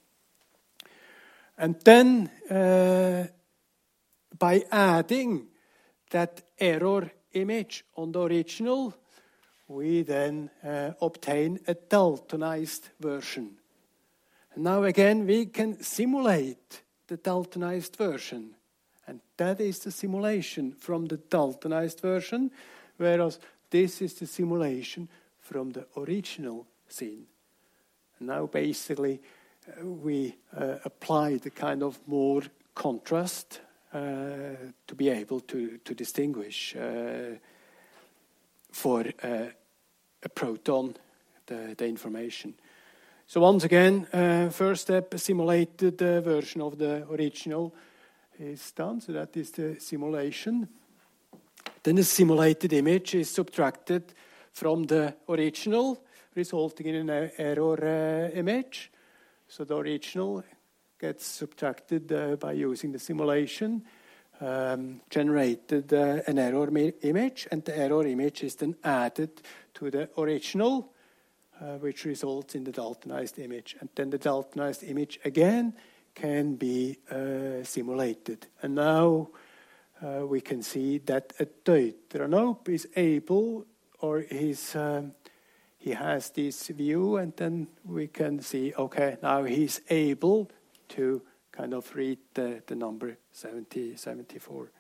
And then uh, by adding that error image on the original, we then uh, obtain a Daltonized version. And now again we can simulate the Daltonized version. And that is the simulation from the Daltonized version, whereas this is the simulation from the original scene. And now basically uh, we uh, apply the kind of more contrast uh, to be able to, to distinguish uh, for uh, a proton the, the information. So once again, uh, first step, a simulated uh, version of the original is done. So that is the simulation. Then the simulated image is subtracted from the original, resulting in an error uh, image. So the original gets subtracted uh, by using the simulation, um, generated uh, an error image, and the error image is then added to the original, uh, which results in the Daltonized image. And then the Daltonized image again can be uh, simulated. And now uh, we can see that a Deuteronope is able, or he's, um, he has this view, and then we can see, okay, now he's able to kind of read the, the number seventy, seventy-four.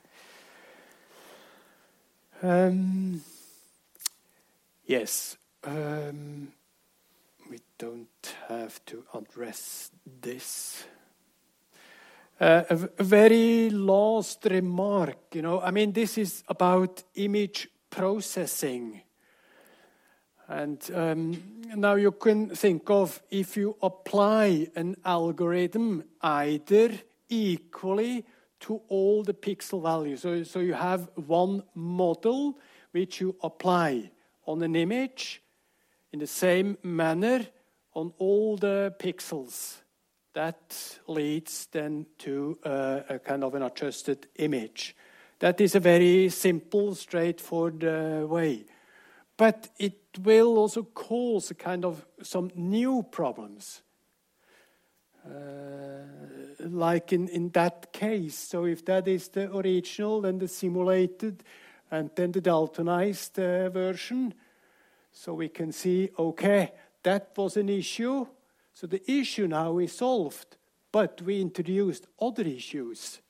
Um, yes, um, we don't have to address this. Uh, a, a very last remark, you know, I mean, this is about image processing. And um, now you can think of if you apply an algorithm either equally to all the pixel values. So, so you have one model which you apply on an image in the same manner on all the pixels. That leads then to uh, a kind of an adjusted image. That is a very simple, straightforward uh, way. But it will also cause a kind of some new problems. Uh, like in, in that case. So if that is the original, then the simulated, and then the Daltonized uh, version. So we can see, okay, that was an issue. So the issue now is solved, but we introduced other issues.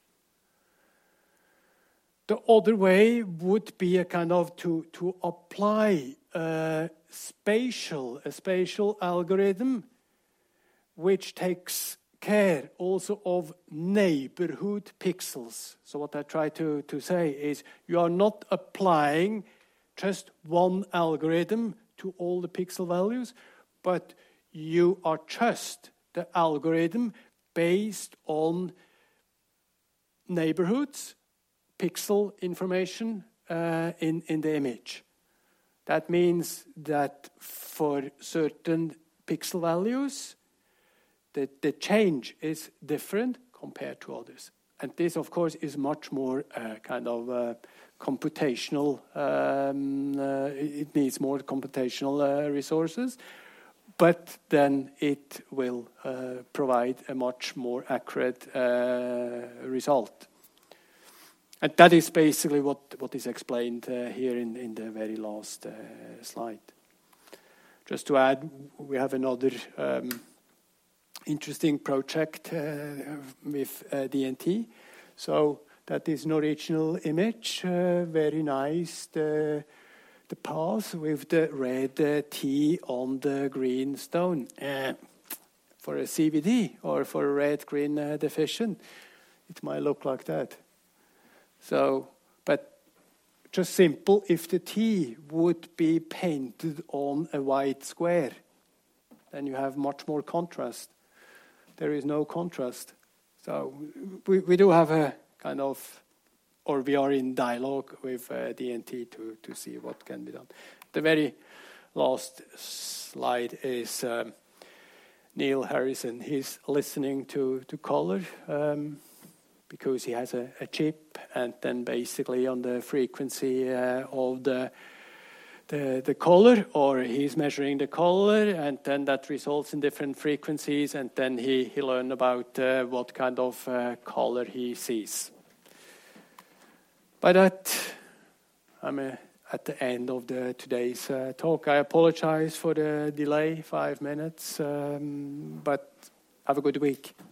The other way would be a kind of to, to apply a spatial, a spatial algorithm which takes care also of neighborhood pixels. So what I try to, to say is you are not applying just one algorithm to all the pixel values, but you are just the algorithm based on neighborhoods, pixel information uh, in, in the image. That means that for certain pixel values, the, the change is different compared to others. And this, of course, is much more uh, kind of uh, computational. Um, uh, it needs more computational uh, resources. But then it will uh, provide a much more accurate uh, result. And that is basically what, what is explained uh, here in, in the very last uh, slide. Just to add, we have another um, interesting project uh, with uh, D N T. So that is an original image, uh, very nice. The, the path with the red uh, T on the green stone. Uh, for a C V D or for a red-green uh, deficient, it might look like that. So, but just simple, if the T would be painted on a white square, then you have much more contrast. There is no contrast. So we, we do have a kind of, or we are in dialogue with uh, D N T to, to see what can be done. The very last slide is um, Neil Harrison. He's listening to, to color um, because he has a, a chip, and then basically on the frequency uh, of the The, the color, or he's measuring the color, and then that results in different frequencies, and then he, he learned about uh, what kind of uh, color he sees. By that, I'm uh, at the end of the today's uh, talk. I apologize for the delay, five minutes, um, but have a good week.